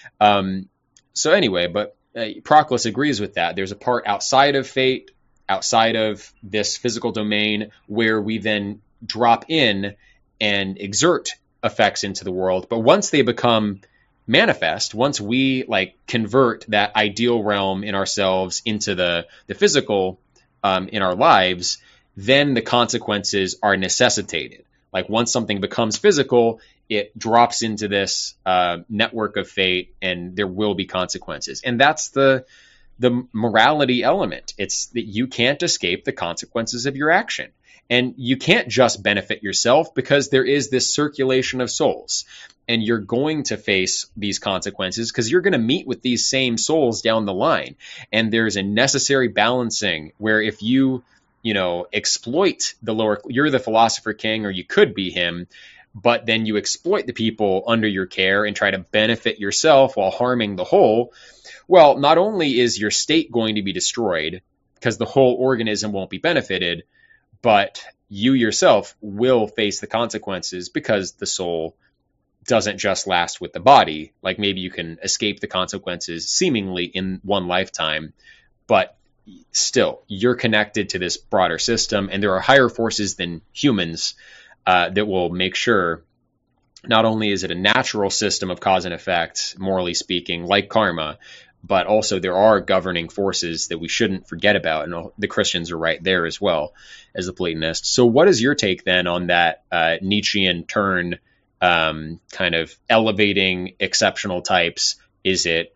Um, so anyway, but uh, Proclus agrees with that. There's a part outside of fate, outside of this physical domain, where we then drop in and exert effects into the world. But once they become manifest, once we like convert that ideal realm in ourselves into the the physical um, in our lives, then the consequences are necessitated. Like once something becomes physical, it drops into this uh, network of fate, and there will be consequences. And that's the the morality element. It's that you can't escape the consequences of your action. And you can't just benefit yourself, because there is this circulation of souls, and you're going to face these consequences because you're going to meet with these same souls down the line. And there's a necessary balancing where if you, you know, exploit the lower, you're the philosopher king, or you could be him, but then you exploit the people under your care and try to benefit yourself while harming the whole. Well, not only is your state going to be destroyed because the whole organism won't be benefited, but you yourself will face the consequences, because the soul doesn't just last with the body. Like maybe you can escape the consequences seemingly in one lifetime, but still you're connected to this broader system, and there are higher forces than humans uh, that will make sure not only is it a natural system of cause and effect, morally speaking, like karma, but also there are governing forces that we shouldn't forget about. And the Christians are right there as well as the Platonists. So what is your take then on that uh, Nietzschean turn, um, kind of elevating exceptional types? Is it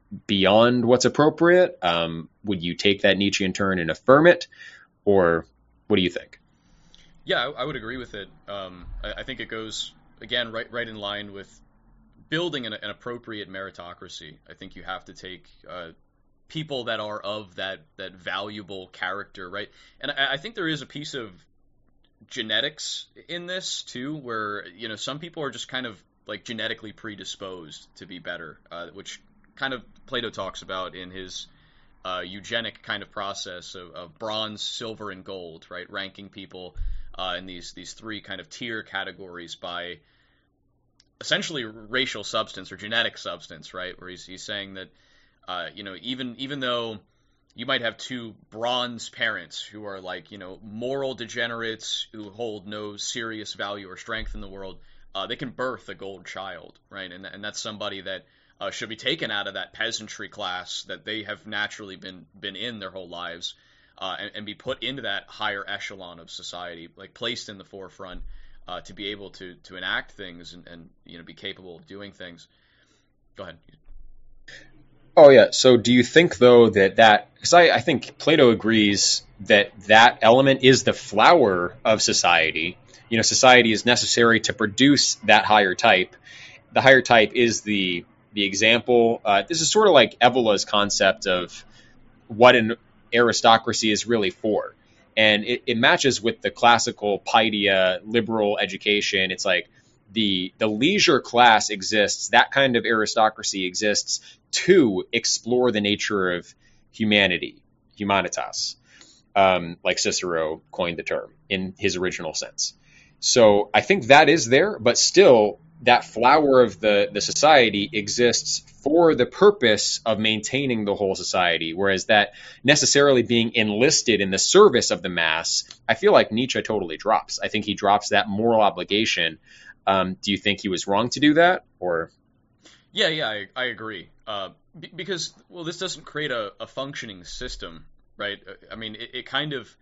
beyond what's appropriate? Um, would you take that Nietzschean turn and affirm it? Or what do you think? Yeah, I, I would agree with it. Um, I, I think it goes, again, right, right in line with building an, an appropriate meritocracy. I think you have to take uh, people that are of that that valuable character, right? And I, I think there is a piece of genetics in this too, where, you know, some people are just kind of like genetically predisposed to be better, uh, which kind of Plato talks about in his uh, eugenic kind of process of, of bronze, silver, and gold, right? Ranking people uh, in these these three kind of tier categories by essentially racial substance or genetic substance, right? Where he's he's saying that uh, you know even even though you might have two bronze parents who are like you know moral degenerates who hold no serious value or strength in the world, uh, they can birth a gold child, right? And and that's somebody that uh, should be taken out of that peasantry class that they have naturally been been in their whole lives, uh, and, and be put into that higher echelon of society, like placed in the forefront uh, to be able to to enact things and, and you know be capable of doing things. Go ahead. Oh yeah. So do you think though that that because I, I think Plato agrees that that element is the flower of society. You know, society is necessary to produce that higher type. The higher type is the the example. Uh, this is sort of like Evola's concept of what an aristocracy is really for. And it, it matches with the classical Paideia liberal education. It's like the the leisure class exists, that kind of aristocracy exists to explore the nature of humanity, humanitas, um, like Cicero coined the term in his original sense. So I think that is there, but still that flower of the, the society exists for the purpose of maintaining the whole society, whereas that necessarily being enlisted in the service of the mass, I feel like Nietzsche totally drops. I think he drops that moral obligation. Um, do you think he was wrong to do that, or? Yeah, yeah, I, I agree. Uh, b- because, well, this doesn't create a, a functioning system, right? I mean, it, it kind of,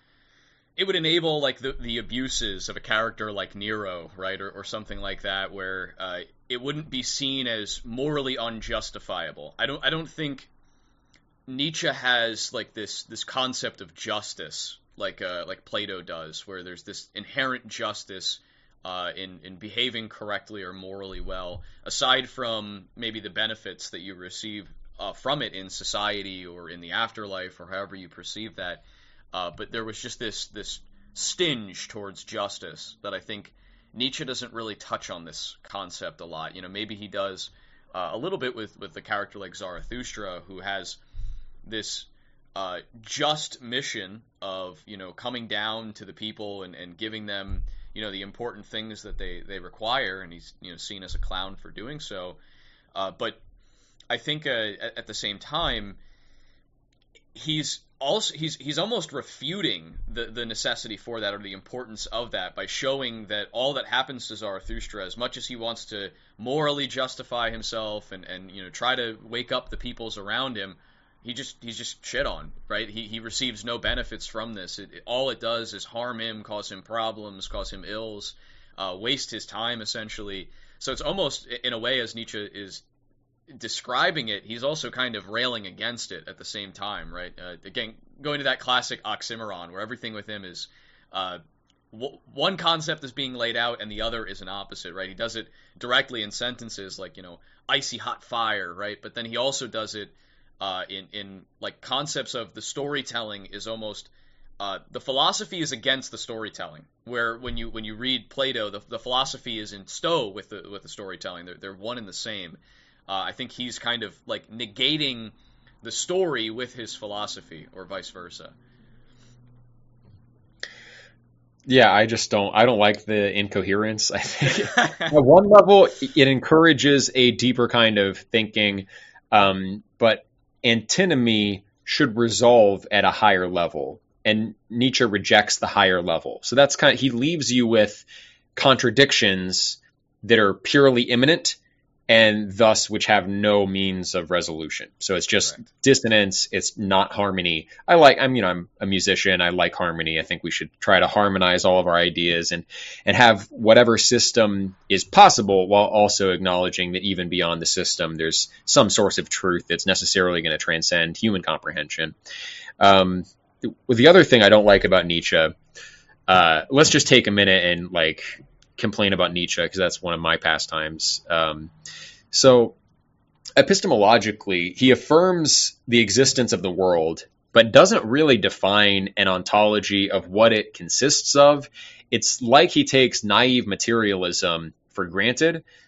it would enable like the, the abuses of a character like Nero, right, or, or something like that, where uh, it wouldn't be seen as morally unjustifiable. I don't I don't think Nietzsche has like this this concept of justice like uh, like Plato does, where there's this inherent justice uh, in in behaving correctly or morally well, aside from maybe the benefits that you receive uh, from it in society or in the afterlife or however you perceive that. Uh, but there was just this this stinge towards justice that I think Nietzsche doesn't really touch on this concept a lot. You know, maybe he does uh, a little bit with, with a character like Zarathustra, who has this uh, just mission of, you know, coming down to the people and, and giving them, you know, the important things that they, they require, and he's, you know, seen as a clown for doing so. Uh, but I think uh, at, at the same time, he's also he's he's almost refuting the, the necessity for that or the importance of that by showing that all that happens to Zarathustra, as much as he wants to morally justify himself and, and you know try to wake up the peoples around him, he just he's just shit on, right? He he receives no benefits from this. It, it, all it does is harm him, cause him problems, cause him ills, uh, waste his time essentially. So it's almost in a way, as Nietzsche is describing it, he's also kind of railing against it at the same time, right? Uh, again, going to that classic oxymoron where everything with him is uh, w- one concept is being laid out and the other is an opposite, right? He does it directly in sentences like, you know, icy hot fire, right? But then he also does it uh, in, in like concepts of the storytelling is almost uh, the philosophy is against the storytelling, where when you when you read Plato, the, the philosophy is in stow with the with the storytelling. They're, they're one and the same. Uh, I think he's kind of like negating the story with his philosophy, or vice versa. Yeah, I just don't. I don't like the incoherence. I think at one level, it encourages a deeper kind of thinking, um, but antinomy should resolve at a higher level, and Nietzsche rejects the higher level. So that's kind of, he leaves you with contradictions that are purely immanent, and thus which have no means of resolution. So it's just Correct. Dissonance. It's not harmony. I like, I'm, you know, I'm a musician. I like harmony. I think we should try to harmonize all of our ideas and, and have whatever system is possible while also acknowledging that even beyond the system, there's some source of truth that's necessarily going to transcend human comprehension. Um, the other thing I don't like about Nietzsche, uh, let's just take a minute and like, complain about Nietzsche, because that's one of my pastimes. Um, so epistemologically, he affirms the existence of the world, but doesn't really define an ontology of what it consists of. It's like he takes naive materialism for granted,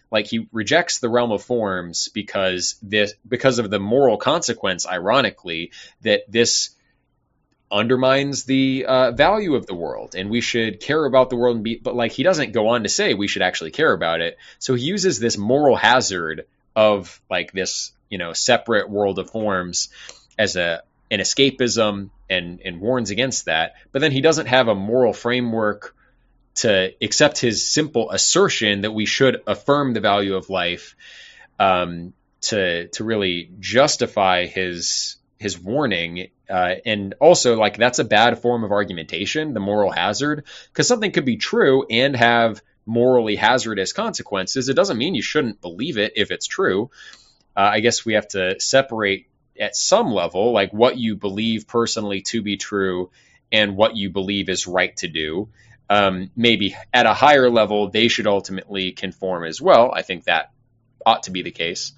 like he rejects the realm of forms because this because of the moral consequence, ironically, that this undermines the uh, value of the world, and we should care about the world and be, but like he doesn't go on to say we should actually care about it. So he uses this moral hazard of like this, you know, separate world of forms as a an escapism, and and warns against that. But then he doesn't have a moral framework to accept his simple assertion that we should affirm the value of life, um, to to really justify his his warning. Uh, and also, like, that's a bad form of argumentation, the moral hazard, because something could be true and have morally hazardous consequences. It doesn't mean you shouldn't believe it if it's true. Uh, I guess we have to separate at some level, like what you believe personally to be true and what you believe is right to do. Um, maybe at a higher level, they should ultimately conform as well. I think that ought to be the case.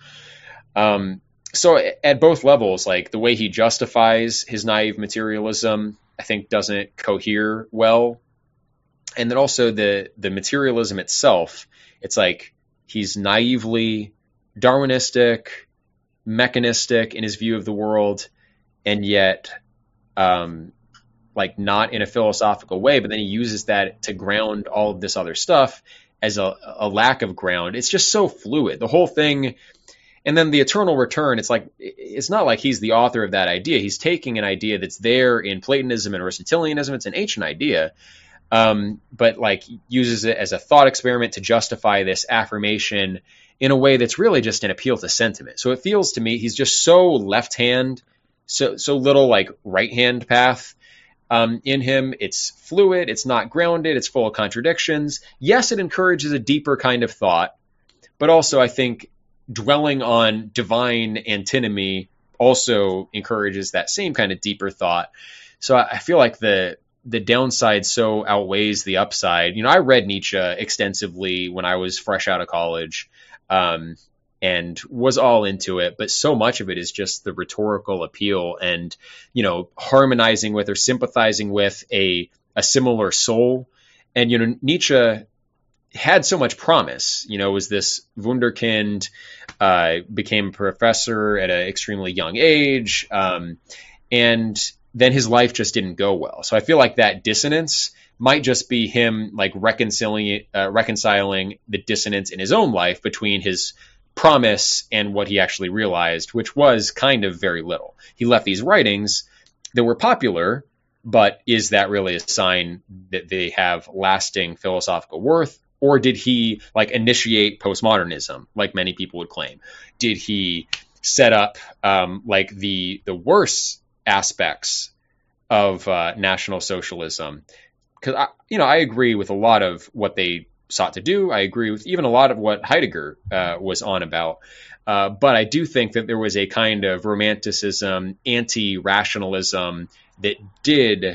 Um, so at both levels, like the way he justifies his naive materialism, I think doesn't cohere well. And then also the, the materialism itself, it's like he's naively Darwinistic, mechanistic in his view of the world, and yet um, like not in a philosophical way, but then he uses that to ground all of this other stuff as a, a lack of ground. It's just so fluid, the whole thing. And then the eternal return, it's like, it's not like he's the author of that idea. He's taking an idea that's there in Platonism and Aristotelianism. It's an ancient idea, um, but like uses it as a thought experiment to justify this affirmation in a way that's really just an appeal to sentiment. So it feels to me he's just so left hand, so so little like right hand path um, in him. It's fluid, it's not grounded, it's full of contradictions. Yes, it encourages a deeper kind of thought, but also I think dwelling on divine antinomy also encourages that same kind of deeper thought. So I feel like the the downside so outweighs the upside. You know, I read Nietzsche extensively when I was fresh out of college, um, and was all into it, but so much of it is just the rhetorical appeal and, you know, harmonizing with or sympathizing with a a similar soul. And, you know, Nietzsche had so much promise, you know, was this wunderkind, uh, became a professor at an extremely young age. Um, and then his life just didn't go well. So I feel like that dissonance might just be him like reconciling, uh, reconciling the dissonance in his own life between his promise and what he actually realized, which was kind of very little. He left these writings that were popular, but is that really a sign that they have lasting philosophical worth? Or did he like initiate postmodernism, like many people would claim? Did he set up um, like the the worst aspects of uh, National Socialism? Because I, you know, I agree with a lot of what they sought to do. I agree with even a lot of what Heidegger uh, was on about. Uh, but I do think that there was a kind of romanticism, anti-rationalism that did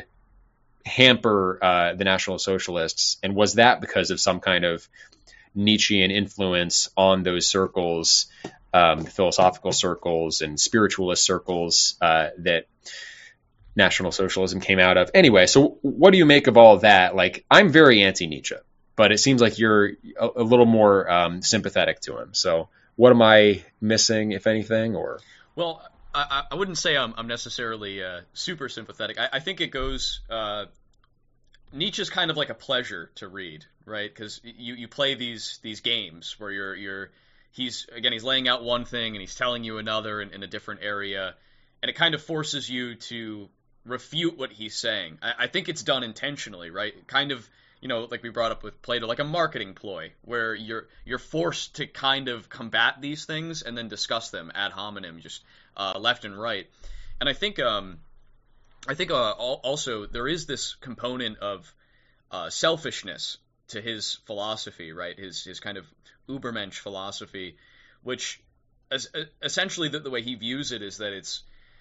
hamper uh, the National Socialists. And was that because of some kind of Nietzschean influence on those circles, um, philosophical circles and spiritualist circles uh, that National Socialism came out of? Anyway, so what do you make of all of that? Like, I'm very anti-Nietzsche, but it seems like you're a, a little more um, sympathetic to him. So what am I missing, if anything? Or well, I, I wouldn't say I'm, I'm necessarily uh, super sympathetic. I, I think it goes. Uh, Nietzsche's kind of like a pleasure to read, right? Because you, you play these these games where you're you're he's again he's laying out one thing and he's telling you another in, in a different area, and it kind of forces you to refute what he's saying. I, I think it's done intentionally, right? Kind of, you know, like we brought up with Plato, like a marketing ploy where you're you're forced to kind of combat these things and then discuss them ad hominem, just uh, left and right. And I think um, I think uh, also there is this component of uh, selfishness to his philosophy, right? His his kind of Übermensch philosophy, which as, essentially the, the way he views it is that it's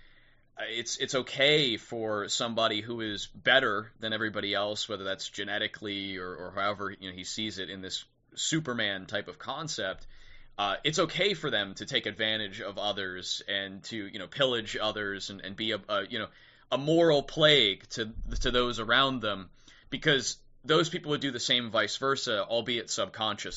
it's it's okay for somebody who is better than everybody else, whether that's genetically or, or however, you know, he sees it in this Superman type of concept. Uh, it's okay for them to take advantage of others and to, you know, pillage others and, and be a, a you know a moral plague to to those around them, because those people would do the same vice versa, albeit subconsciously,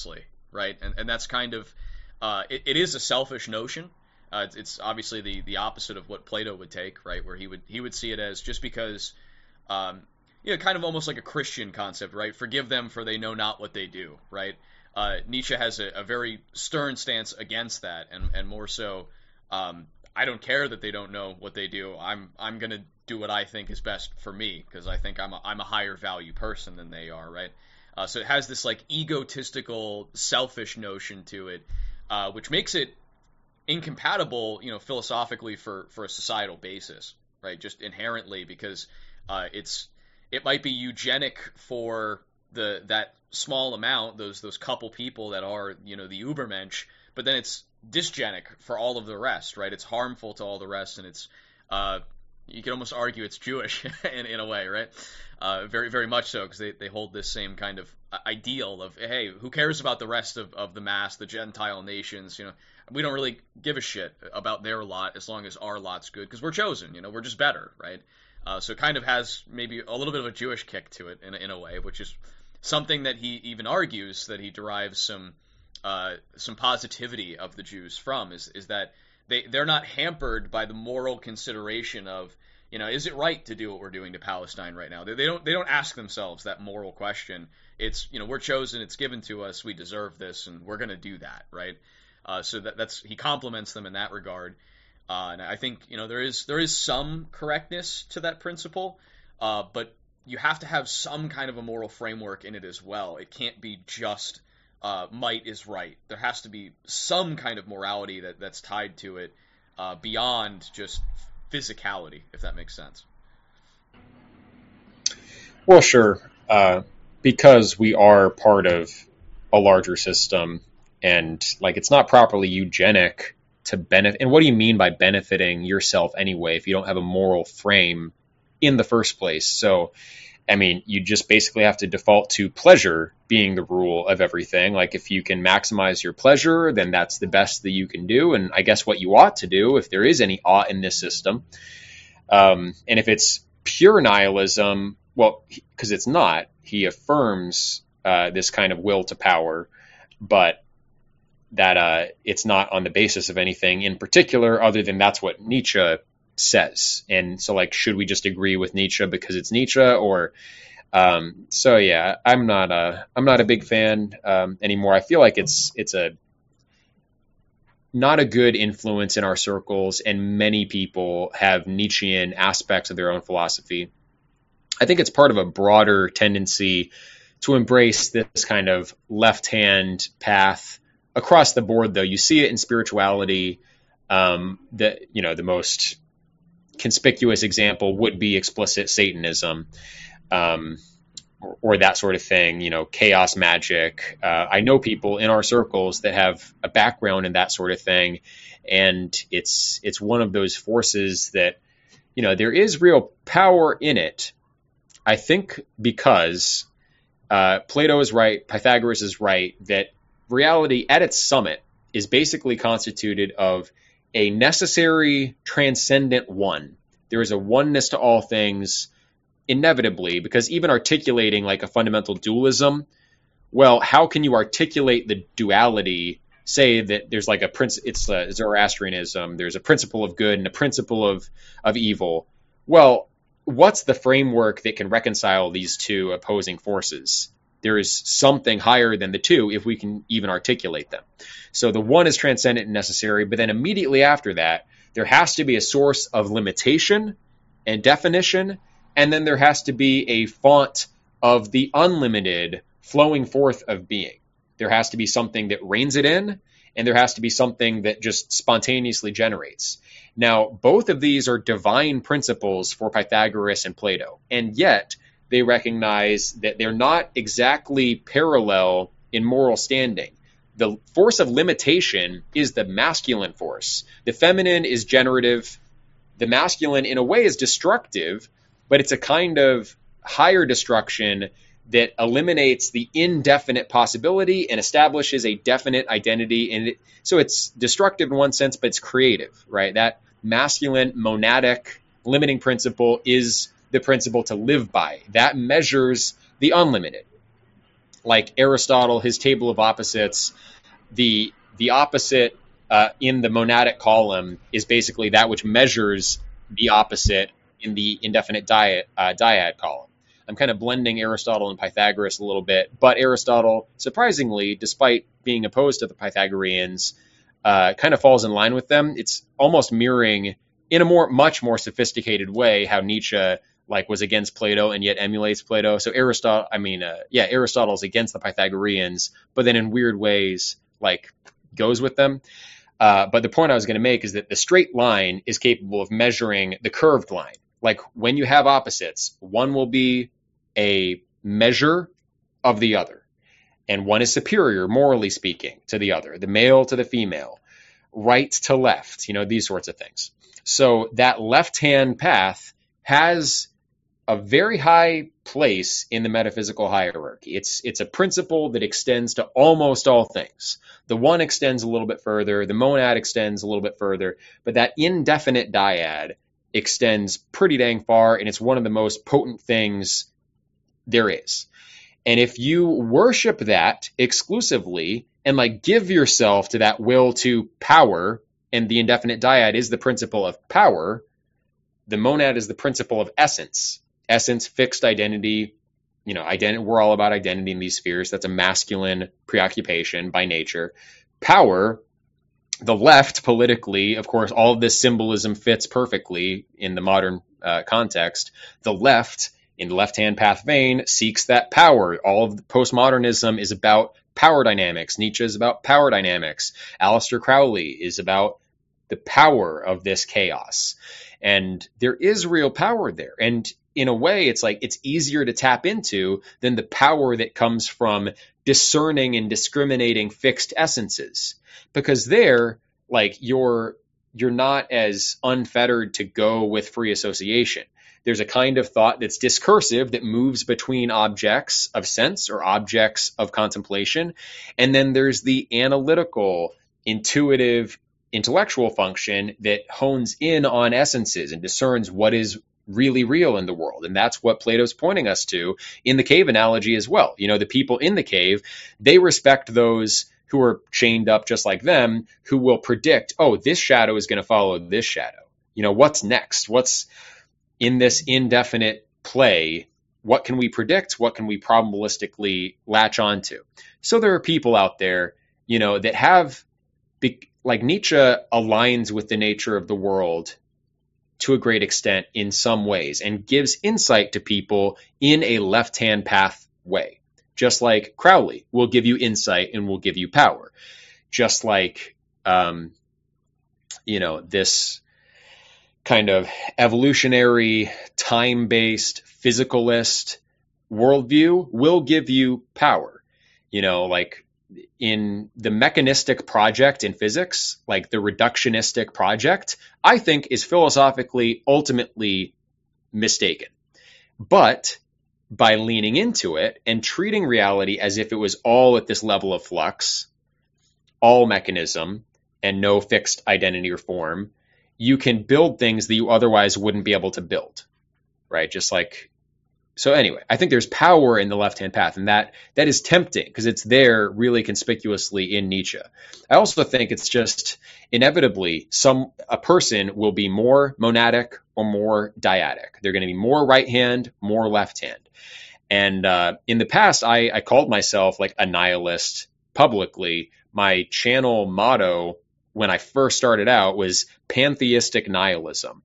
right? And and that's kind of uh, it, it is a selfish notion. Uh, it's, it's obviously the the opposite of what Plato would take, right? Where he would he would see it as just because, um, you know, kind of almost like a Christian concept, right? Forgive them for they know not what they do, right? Uh, Nietzsche has a, a very stern stance against that, and and more so, um, I don't care that they don't know what they do. I'm I'm gonna do what I think is best for me because I think I'm a, I'm a higher value person than they are, right? Uh, so it has this like egotistical, selfish notion to it, uh, which makes it incompatible, you know, philosophically for, for a societal basis, right? Just inherently, because uh, it's it might be eugenic for the that small amount, those those couple people that are, you know, the Ubermensch, but then it's dysgenic for all of the rest, right? It's harmful to all the rest, and it's uh, you can almost argue it's Jewish in in a way, right? Uh, very very much so, because they, they hold this same kind of ideal of, hey, who cares about the rest of, of the mass, the Gentile nations, you know? We don't really give a shit about their lot as long as our lot's good, because we're chosen, you know, we're just better, right? Uh, so it kind of has maybe a little bit of a Jewish kick to it in, in a way, which is something that he even argues that he derives some uh, some positivity of the Jews from, is is that they, they're not hampered by the moral consideration of, you know, is it right to do what we're doing to Palestine right now? They, they don't they don't ask themselves that moral question. It's, you know, we're chosen, it's given to us, we deserve this, and we're going to do that, right? Uh, so that, that's he compliments them in that regard, uh, and I think, you know, there is there is some correctness to that principle, uh, but you have to have some kind of a moral framework in it as well. It can't be just uh, might is right. There has to be some kind of morality that, that's tied to it uh, beyond just physicality, if that makes sense. Well, sure, uh, because we are part of a larger system. And like, it's not properly eugenic to benefit. And what do you mean by benefiting yourself anyway, if you don't have a moral frame in the first place? So, I mean, you just basically have to default to pleasure being the rule of everything. Like, if you can maximize your pleasure, then that's the best that you can do. And I guess what you ought to do, if there is any ought in this system, um, and if it's pure nihilism, well, because it's not, he affirms uh, this kind of will to power, but that uh, it's not on the basis of anything in particular other than that's what Nietzsche says. And so, like, should we just agree with Nietzsche because it's Nietzsche? Or um, so, yeah, I'm not a I'm not a big fan um, anymore. I feel like it's it's a not a good influence in our circles, and many people have Nietzschean aspects of their own philosophy. I think it's part of a broader tendency to embrace this kind of left-hand path across the board, though. You see it in spirituality. Um, the you know the most conspicuous example would be explicit Satanism, um, or, or that sort of thing. You know, chaos magic. Uh, I know people in our circles that have a background in that sort of thing, and it's it's one of those forces that, you know, there is real power in it. I think because uh, Plato is right, Pythagoras is right, that reality at its summit is basically constituted of a necessary transcendent one. There is a oneness to all things inevitably, because even articulating like a fundamental dualism, well, how can you articulate the duality, say that there's like a prince, it's a Zoroastrianism, there's a principle of good and a principle of, of evil. Well, what's the framework that can reconcile these two opposing forces? There is something higher than the two if we can even articulate them. So the one is transcendent and necessary, but then immediately after that, there has to be a source of limitation and definition, and then there has to be a font of the unlimited flowing forth of being. There has to be something that reins it in, and there has to be something that just spontaneously generates. Now, both of these are divine principles for Pythagoras and Plato, and yet they recognize that they're not exactly parallel in moral standing. The force of limitation is the masculine force. The feminine is generative. The masculine, in a way, is destructive, but it's a kind of higher destruction that eliminates the indefinite possibility and establishes a definite identity. And it, so it's destructive in one sense, but it's creative, right? That masculine monadic limiting principle is the principle to live by. That measures the unlimited. like Aristotle, his table of opposites, the the opposite uh, in the monadic column is basically that which measures the opposite in the indefinite dyad, uh, dyad column. I'm kind of blending Aristotle and Pythagoras a little bit, but Aristotle, surprisingly, despite being opposed to the Pythagoreans, uh, kind of falls in line with them. It's almost mirroring, in a more much more sophisticated way, how Nietzsche like was against Plato and yet emulates Plato. So Aristotle, I mean, uh, yeah, Aristotle's against the Pythagoreans, but then in weird ways, like goes with them. Uh, but the point I was going to make is that the straight line is capable of measuring the curved line. Like when you have opposites, one will be a measure of the other, and one is superior, morally speaking, to the other, the male to the female, right to left, you know, these sorts of things. So that left-hand path has a very high place in the metaphysical hierarchy. It's it's a principle that extends to almost all things. The one extends a little bit further, the monad extends a little bit further, but that indefinite dyad extends pretty dang far, and it's one of the most potent things there is. And if you worship that exclusively and like give yourself to that will to power, and the indefinite dyad is the principle of power, the monad is the principle of essence. Essence, fixed identity, you know, identity, we're all about identity in these spheres. That's a masculine preoccupation by nature. Power, the left politically, of course, all of this symbolism fits perfectly in the modern uh, context. The left, in the left-hand path vein, seeks that power. All of the postmodernism is about power dynamics. Nietzsche is about power dynamics. Aleister Crowley is about the power of this chaos. And there is real power there. And in a way, it's like it's easier to tap into than the power that comes from discerning and discriminating fixed essences. Because there, like, you're you're not as unfettered to go with free association. There's a kind of thought that's discursive that moves between objects of sense or objects of contemplation. And then there's the analytical, intuitive, intellectual function that hones in on essences and discerns what is really real in the world. And that's what Plato's pointing us to in the cave analogy as well. You know, the people in the cave, they respect those who are chained up just like them, who will predict, oh, this shadow is going to follow this shadow. You know, what's next? What's in this indefinite play? What can we predict? What can we probabilistically latch onto? So there are people out there, you know, that have, like Nietzsche aligns with the nature of the world to a great extent in some ways and gives insight to people in a left-hand path way. Just like Crowley will give you insight and will give you power. Just like, um, you know, this kind of evolutionary, time-based, physicalist worldview will give you power. You know, like in the mechanistic project in physics, like the reductionistic project, I think is philosophically ultimately mistaken. But by leaning into it and treating reality as if it was all at this level of flux, all mechanism and no fixed identity or form, you can build things that you otherwise wouldn't be able to build, right? Just like, so anyway, I think there's power in the left-hand path, and that that is tempting because it's there really conspicuously in Nietzsche. I also think it's just inevitably some a person will be more monadic or more dyadic. They're going to be more right-hand, more left-hand. And uh, in the past, I, I called myself like a nihilist publicly. My channel motto when I first started out was pantheistic nihilism.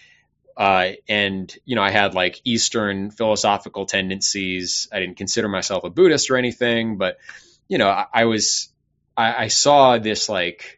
Uh, and, you know, I had like Eastern philosophical tendencies. I didn't consider myself a Buddhist or anything, but, you know, I, I was, I, I saw this like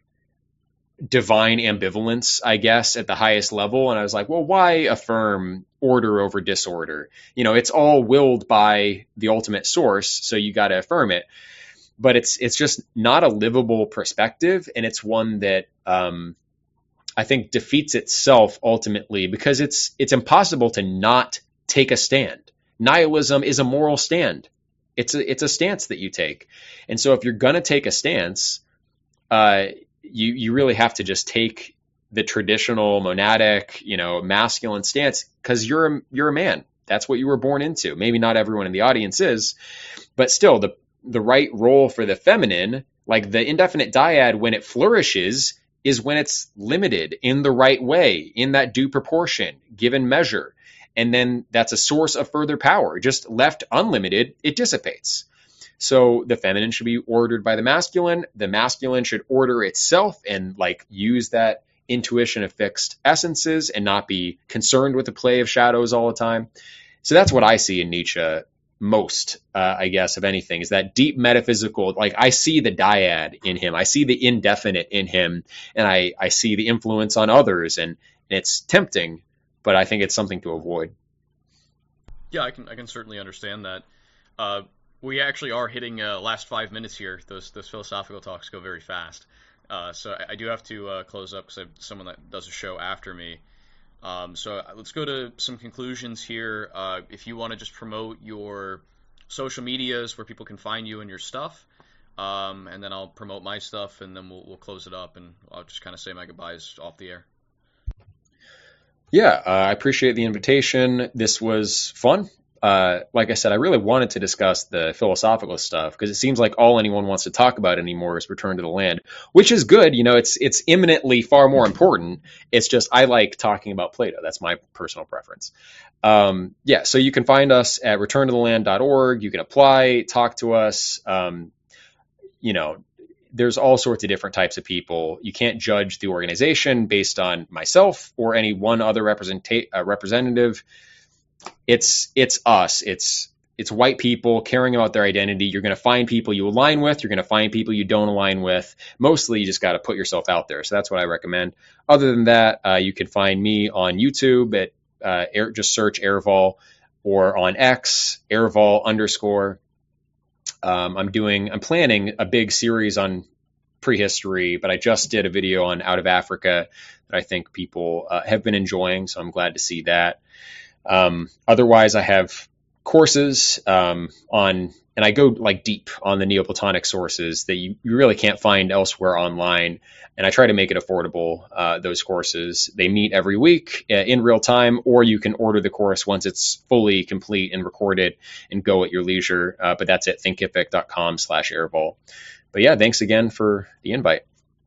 divine ambivalence, I guess, at the highest level. And I was like, well, why affirm order over disorder? You know, it's all willed by the ultimate source, so you got to affirm it. But it's, it's just not a livable perspective. And it's one that, um, I think defeats itself ultimately because it's it's impossible to not take a stand. Nihilism is a moral stand. It's a it's a stance that you take, and so if you're gonna take a stance, uh, you you really have to just take the traditional monadic, you know, masculine stance because you're a, you're a man. That's what you were born into. Maybe not everyone in the audience is, but still, the the right role for the feminine, like the indefinite dyad, when it flourishes, is when it's limited in the right way, in that due proportion, given measure. And then that's a source of further power. Just left unlimited, it dissipates. So the feminine should be ordered by the masculine. The masculine should order itself and like use that intuition of fixed essences and not be concerned with the play of shadows all the time. So that's what I see in Nietzsche most, uh, I guess, of anything, is that deep metaphysical, like I see the dyad in him. I see the indefinite in him, and I, I see the influence on others, and, and it's tempting, but I think it's something to avoid. Yeah, I can I can certainly understand that. Uh, we actually are hitting uh, last five minutes here. Those those philosophical talks go very fast. Uh, so I, I do have to uh, close up because I have someone that does a show after me. Um, so let's go to some conclusions here. Uh, if you want to just promote your social medias where people can find you and your stuff, um, and then I'll promote my stuff, and then we'll we'll close it up, and I'll just kind of say my goodbyes off the air. Yeah, uh, I appreciate the invitation. This was fun. Uh, like I said, I really wanted to discuss the philosophical stuff because it seems like all anyone wants to talk about anymore is Return to the Land, which is good. You know, it's it's imminently far more important. It's just I like talking about Plato. That's my personal preference. Um, yeah, so you can find us at return to the land dot org. You can apply, talk to us. Um, you know, there's all sorts of different types of people. You can't judge the organization based on myself or any one other representa- uh, representative. It's it's us. It's it's white people caring about their identity. You're going to find people you align with. You're going to find people you don't align with. Mostly, you just got to put yourself out there. So that's what I recommend. Other than that, uh, you can find me on YouTube at uh, Air, just search Airval, or on X, Airval underscore. Um, I'm doing, I'm planning a big series on prehistory, but I just did a video on Out of Africa that I think people uh, have been enjoying. So I'm glad to see that. Um, otherwise, I have courses um, on, and I go like deep on the Neoplatonic sources that you, you really can't find elsewhere online. And I try to make it affordable, uh, those courses. They meet every week uh, in real time, or you can order the course once it's fully complete and recorded and go at your leisure. Uh, but that's at thinkific.com slash airvol. But yeah, thanks again for the invite.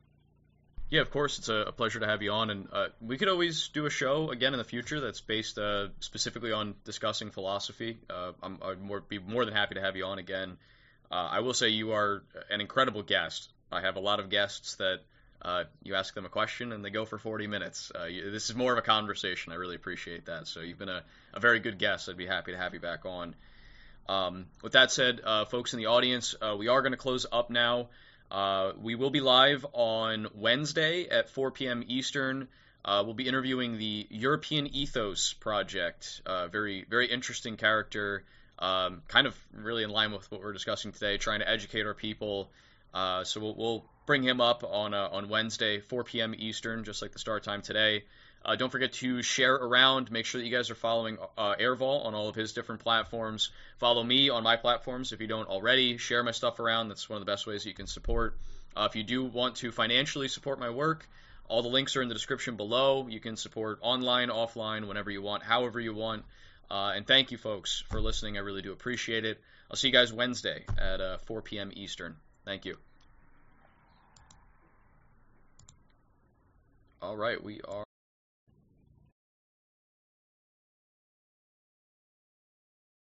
Yeah, of course, it's a, a pleasure to have you on, and uh, we could always do a show again in the future that's based uh, specifically on discussing philosophy. Uh, I'm, I'd more, be more than happy to have you on again. Uh, I will say you are an incredible guest. I have a lot of guests that uh, you ask them a question and they go for forty minutes. Uh, you, this is more of a conversation. I really appreciate that. So you've been a, a very good guest. I'd be happy to have you back on. Um, with that said, uh, folks in the audience, uh, we are going to close up now. Uh, we will be live on Wednesday at four p.m. Eastern. Uh, we'll be interviewing the European Ethos Project. Uh, very, very interesting character, um, kind of really in line with what we're discussing today, trying to educate our people. Uh, so we'll, we'll bring him up on uh, on Wednesday, four p.m. Eastern, just like the start time today. Uh, don't forget to share around. Make sure that you guys are following uh, Airval on all of his different platforms. Follow me on my platforms if you don't already. Share my stuff around. That's one of the best ways that you can support. Uh, if you do want to financially support my work, all the links are in the description below. You can support online, offline, whenever you want, however you want. Uh, and thank you, folks, for listening. I really do appreciate it. I'll see you guys Wednesday at uh, four p.m. Eastern. Thank you. All right, we are...